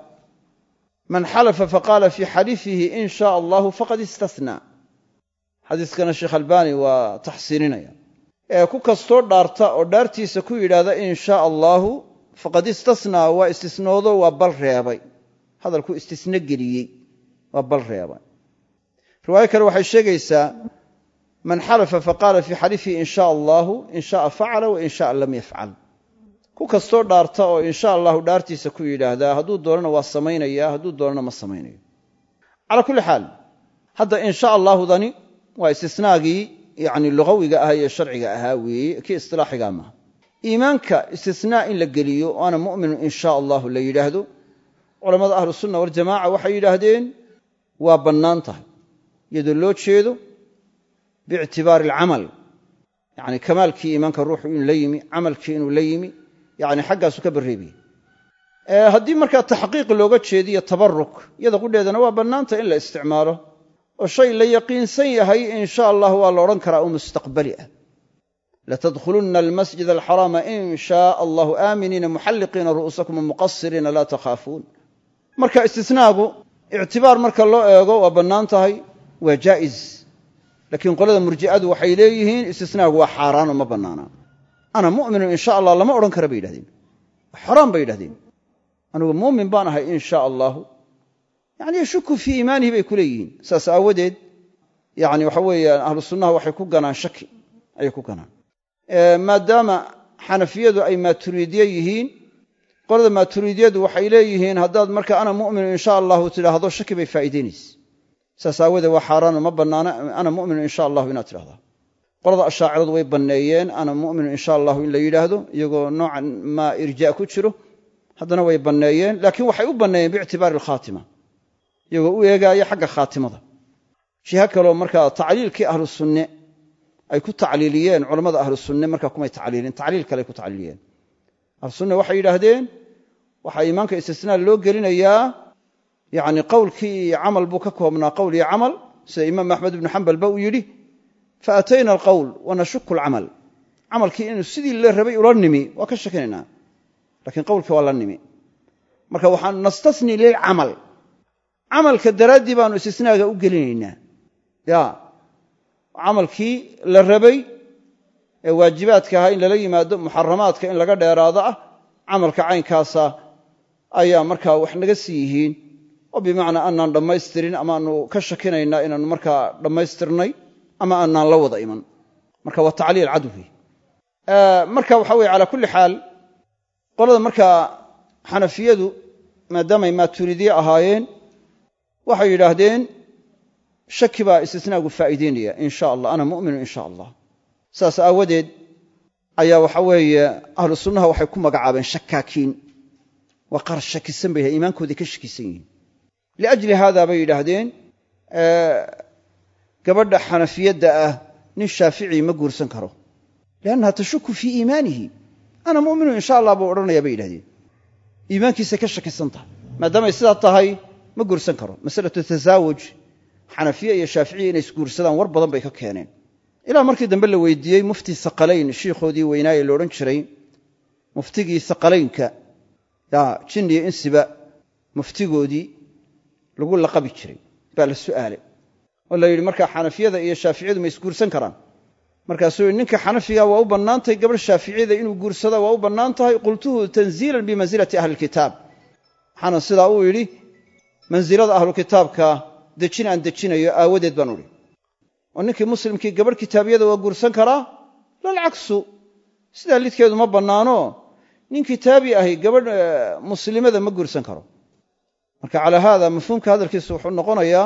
A: man xalafa faqaala fii xalifihi in shaa allahu faqad istasnaa xadiiskana sheekh albaani waa taxsiininaya ee ku kastoo dhaarta oo dhaartiisa ku yidhaahda in shaa allaahu faqad istasnaa waa istisnoodo waa bal reebay hadalku istisno geliyey waa bal reebay riwaayo kale waxay sheegaysaa man xalafa faqaala fii xalifihi in shaa allaahu in shaaa facala wa in shaaa lam yafcal ku kastoo dhaarta oo in shaa allahu dhaartiisa ku yidhaahdaa hadduu doonana waa samaynayaa hadduu doonana ma samaynayo calaa kulli xaal hadda in shaa allaahudani waa istisnaagii yacni lugawiga ahaa iyo sharciga ahaa weeye kii istilaaxigaa maaha iimaanka istisnaa in la geliyo o ana mu'minun in shaa allahu la yidhaahdo culammada ahlusunna waljamaaca waxay yidhaahdeen waa bannaan tahay iyadoo loo jeedo biictibaari alcamal yacni kamaalkii iimaanka ruuxu inuu la yimi camalkii inuu la yimi yacni xaggaasu ka barreebaya haddii markaa taxqiiq looga jeediyo tabaruk iyada qudheedana waa bannaanta in la isticmaalo oo shay la yaqiinsan yahay in sha allah waa la odhan karaa oo mustaqbali ah latadkhulunna almasjid alxaraama in shaa allahu aaminiina muxalliqiina ru'uusakum muqasiriina laa takhaafuun marka istisnaagu ictibaar marka loo eego waa bannaan tahay waa jaa'iz laakiin qolada murji'adu waxay leeyihiin istisnaagu waa xaaraan oo ma bannaana ana mu'minun in sha allah lama odhan kara bay yidhahdeen xaraam bay yidhahdeen anugu muumin baan ahay in sha allahu yani yashuku fii iimaanihi bay ku leeyihiin saas aawadeed yani waxa weeyaan ahlu sunnaha waxay ku ganaan shaki ayay ku ganaan maadaama xanafiyadu ay maaturiidiye yihiin qolada maaturiidiyadu waxay leeyihiin haddaad marka ana mu'minu in sha allahu tidhaahdo shaki bay faa'iidaynaysa saas aawadeed waa xaaraano ma bannaana ana mu'minu in sha allahu inaad tidhahdaa qolada ashaaciradu way banneeyeen ana mu'minu in sha allahu in la yidhaahdo iyagoo noocan maa irjaa ku jiro haddana way banneeyeen laakiin waxay u banneeyeen biictibaari alkhaatima iyagoo u eegaaya xagga khaatimada jiha kaloo markaa tacliilkii ahlu sunne ay ku tacliiliyeen culammada ahlu sunne markaa kumay tacliilin tacliil kale ay ku tacliiliyeen ahlu sunne waxay yidhaahdeen waxaa iimaanka istisnaa loo gelinayaa yacni qowlkii iyo camal buu ka koobnaa qowl iyo camal sida imaam axmed ibnu xambal ba uu yidhi fa atayna alqowl wa nashuku alcamal camalkii inuu sidii la rabay ula nimi waa ka shakinaynaa laakiin qowlkii waa la nimi marka waxaan nastasni lilcamal camalka daraaddii baanu istisnaaga u gelinaynaa ya camalkii la rabay ee waajibaadka ahaa in lala yimaado muxaramaadka in laga dheeraado ah camalka caynkaasa ayaa markaa wax naga sii yihiin oo bimacnaa aanaan dhammaystirin ama aanu ka shakinaynaa inaanu markaa dhammaystirnay ama aanaan la wada iman marka waa tacliil cadwi marka waxa weye calaa kulli xaal qolada markaa xanafiyadu maadaamay maaturiidiye ahaayeen waxay yidhaahdeen shaki baa istisnaagu faa'iideynaya in sha allah ana mu'minu in sha allah saas aawadeed ayaa waxa weeye ahlu sunnaha waxay ku magacaabeen shakaakiin waa qaar shakisan bay yahay iimaankoodii ka shakisan yihiin liajli haadaa bay yidhaahdeen gabadha xanafiyadda ah nin shaaficii ma guursan karo liannaha tashuku fii iimaanihi ana mu'minu in sha allah buu odhanaya bay yidhahdeen iimaankiisay ka shakisan tahay maadaamay sidaa tahay ma guursan karo masalatu tasaawuj xanafiya iyo shaaficiya inay isguursadaan war badan bay ka keeneen ilaa markii dambe la weydiiyey mufti haqalayn shiikhoodii weynaaye la odhan jiray muftigii haqalaynka jinni iyo insiba muftigoodii lagu laqabi jiray baa la su'aalay oo la yidhi markaa xanafiyada iyo shaaficiyadu ma isguursan karaan markaasuu yidhi ninka xanafiga waa u bannaantahay gabadh shaaficiyada inuu guursadaa waa u bannaan tahay qultuhu tanziilan bimansilati ahli lkitaab waxaana sidaa uu yidhi mansilada ahlu kitaabka dejin aan dejinayo aawadeed baan udhi oo ninkii muslimkii gabadh kitaabiyada waa guursan karaa lalcaksu sidaa lidkeedu ma bannaano nin kitaabi ahi gabadh muslimada ma guursan karo marka calaa haada mafhuumka hadalkiisu wuxuu noqonayaa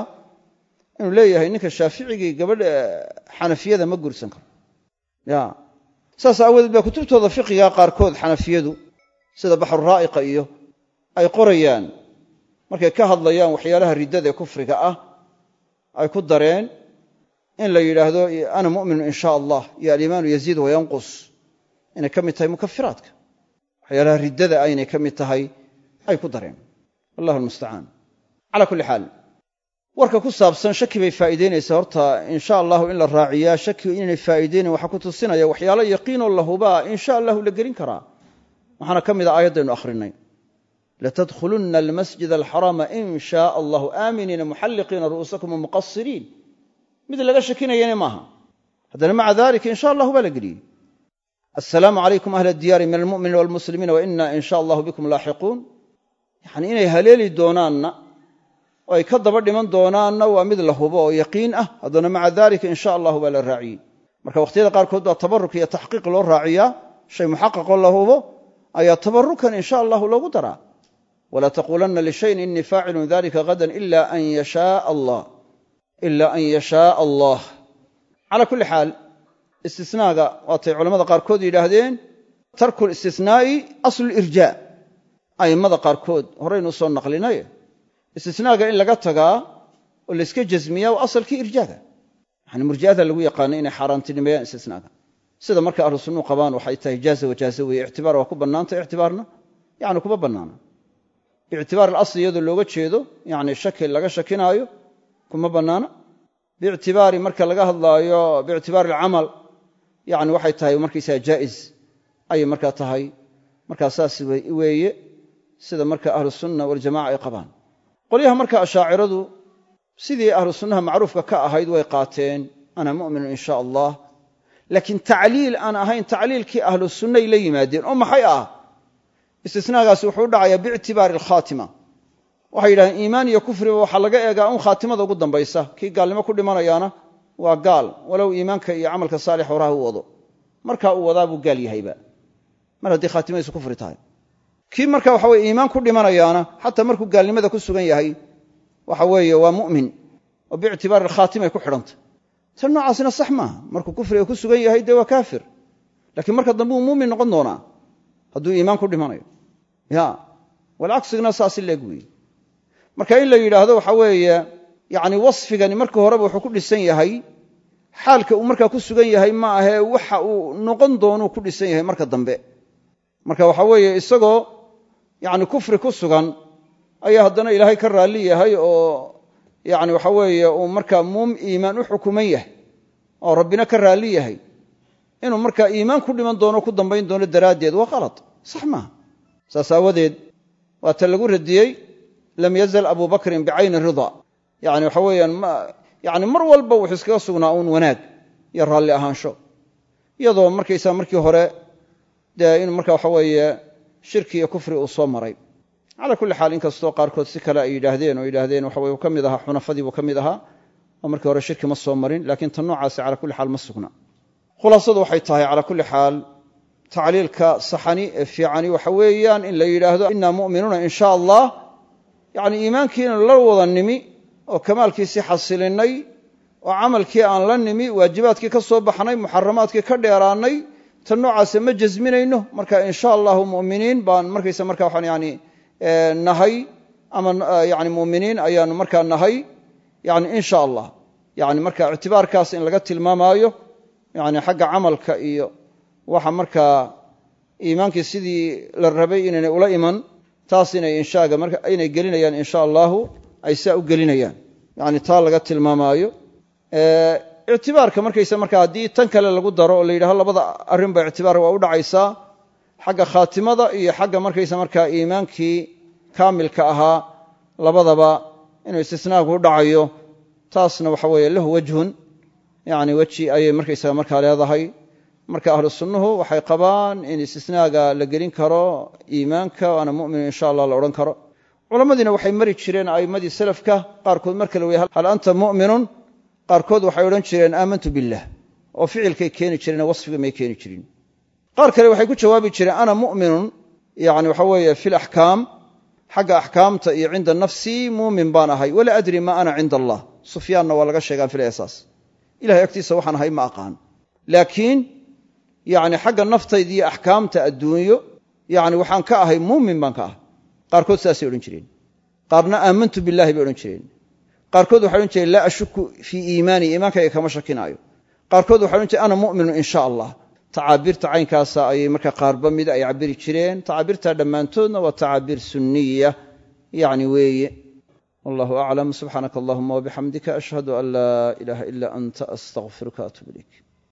A: inuu leeyahay ninka shaaficigii gabadh xanafiyada ma guursan karo ya saas aawadeed baa kutubtooda fiqiga qaarkood xanafiyadu sida baxru raa'iqa iyo ay qorayaan markay ka hadlayaan waxyaalaha riddada ee kufriga ah ay ku dareen in la yidhaahdo ana mu'minu in shaa allah iyo aliimaanu yaziid wayanqus inay ka mid tahay mukafiraadka waxyaalaha riddada ah inay ka mid tahay ay ku dareen wallahu almustacaan calaa kulli xaal warka ku saabsan shaki bay faa'iidaynaysaa horta in sha allahu in la raaciyaa shaki inay faa'iideynayn waxaa ku tusinaya waxyaalo yaqiinoo la hubaa in sha allahu la gelin karaa waxaana ka mid a aayaddaynu akhrinay latadkhulunna almasjid alxaraama in shaa allahu aaminiina muxalliqiina ru'uusakum wamuqasiriin mid laga shakinayana maaha haddana maca dalika in sha allahu baa la geliyey assalaamu calaykum ahla diyaari min almu'miniina waalmuslimiina wa inna in sha allahu bikum laaxiquun yacni inay haleeli doonaanna oo ay ka daba dhiman doonaanna waa mid la hubo oo yaqiin ah haddana maca dalika in sha allahu baa la raaciyey marka wakhtiyada qaarkood baa tabarruk iyo taxqiiq loo raaciyaa shay muxaqaqoo la hubo ayaa tabarrukan in sha allahu loogu daraa walaa taquulanna lishayin innii faacilun dalika gadan ila an yashaa allah ila an yashaaa allah calaa kulli xaal istisnaaga waatay culamada qaarkood yidhaahdeen tarku listisnaa'i aslu lirjaa a'immada qaarkood horaynu soo naqlinay istisnaaga in laga tagaa oo layska jasmiyaa waa asalkii irjaaga yani murji'ada lagu yaqaanay inay xaaraantinimeeyaan istisnaaga sida marka ahlu sunnuu qabaan waxay tahay jaaza wajaaza weeye ictibaar waa ku bannaanta ictibaarna yani kuma bannaana biictibaar alasli iyadoo looga jeedo yani shaki laga shakinaayo kuma bannaana biictibaari marka laga hadlaayo biictibaari alcamal yani waxay tahay markaysaa jaa'iz ayay markaa tahay markaa saas weeye sida marka ahlu sunna waljamaca ay qabaan qolyaha marka ashaaciradu sidii ahlu sunnaha macruufka ka ahayd way qaateen ana mu'minun in sha allah laakiin tacliil aan ahayn tacliilkii ahlu sunnay la yimaadeen oo maxay ah istisnaagaasi wuxuu u dhacayaa biictibaari alkhaatima waxay yidhahdeen iimaan iyo kufriba waxaa laga eegaa un khaatimada ugu dambaysa kii gaalnimo ku dhimanayaana waa gaal walow iimaanka iyo camalka saalix horaha u wado markaa uu wadaa buu gaal yahayba mar haddii khaatimadiisu kufri tahay kii marka waxa weye iimaan ku dhimanayaana xataa markuu gaalnimada ku sugan yahay waxa weeye waa mu'min oo biictibaari alkhaatimay ku xidhantay tan noocaasina sax maaha markuu kufriga ku sugan yahay dee waa kaafir laakiin marka dambe uu muumin noqon doonaa hadduu iimaan ku dhimanayo ya walcagsigna saasi leeg weeye marka in la yidhaahdo waxa weeye yacni wasfigani marka horeba wuxuu ku dhisan yahay xaalka uu markaa ku sugan yahay ma ahee waxa uu noqon doonuu ku dhisan yahay marka dambe marka waxa weeye isagoo yacni kufri ku sugan ayaa haddana ilaahay ka raalli yahay oo yacni waxa weeye uu markaa muum iimaan u xukuman yahay oo rabbina ka raalli yahay inuu markaa iimaan ku dhiman doono ku dambayn doono daraaddeed waa qalad sax maaha saas aawadeed waa ta lagu radiyey lam yazal abu bakrin bicayni rida yani waxa weeyaan yani mar walba wuxuu iskaga sugnaa uun wanaag iyo raalli ahaansho iyadoo markaysaa markii hore dee inuu marka waxa weeye shirki iyo kufri uu soo maray calaa kulli xaal inkastoo qaarkood si kale ay yidhaahdeen oo yidhahdeen waxa weye uu ka mid ahaa xunafadii buu ka mid ahaa oo markii hore shirki ma soo marin laakiin tan noocaasi calaa kulli xaal ma sugna khulaasadu waxay tahay calaa kulli xaal tacliilka saxani ee fiicani waxa weeyaan in la yidhaahdo innaa mu'minuuna in sha allah yacni iimaankiina la wada nimi oo kamaalkiisii xasilinnay oo camalkii aan la nimi waajibaadkii ka soo baxnay muxaramaadkii ka dheeraannay tan noocaase ma jasminayno marka in sha allahu mu'miniin baan markaysa marka waxaan yani nahay ama yani mu'miniin ayaanu markaa nahay yani in sha allah yani marka ictibaarkaas in laga tilmaamaayo yani xagga camalka iyo waxa markaa iimaankii sidii la rabay inaynay ula iman taas inay inshaaga marka inay gelinayaan in sha allahu ay saa u gelinayaan yani taa laga tilmaamaayo ictibaarka markaysa marka haddii tan kale lagu daro oo la yidhahdo labada arrinba ictibaar waa u dhacaysaa xagga khaatimada iyo xagga markaysa markaa iimaankii kaamilka ahaa labadaba inuu istisnaagu u dhacayo taasna waxa weeye lahu wajhun yani weji ayay markaysaga markaa leedahay marka ahlu sunnuhu waxay qabaan in istisnaaga la gelin karo iimaanka ana mu'minu insha allah la odhan karo culammadiina waxay mari jireen a'immadii salafka qaarkood marka la weyay hal anta mu'minun qaarkood waxay odhan jireen aamantu billah oo ficilkay keeni jireen wasfiga may keeni jirin qaar kale waxay ku jawaabi jireen ana mu'minun yani waxa weeye fi laxkaam xagga axkaamta iyo cinda nafsii muumin baan ahay walaa adri ma ana cinda allah sufyaanna waa laga sheegaan fil asaas ilahay agtiisa waxaan ahay ma aqaan laakiin yacni xagga naftayda iyo axkaamta adduunyo yacni waxaan ka ahay muumin baan ka ahay qaarkood saasay odhan jireen qaarna aamantu billahi bay odhan jireen qaarkood waxay odhan jireen laa ashuku fii iimaani iimaankayga kama shakinaayo qaarkood waxay odhan jireen ana mu'minun in sha allah tacaabiirta caynkaasa ayay markaa qaarba mid ay cabiri jireen tacaabiirtaa dhammaantoodna waa tacaabiir sunniya yacni weeye wallahu aclam subxaanaka allahuma wabixamdika ashhadu an laa ilaaha ila anta astaqfiruka atuub ilayk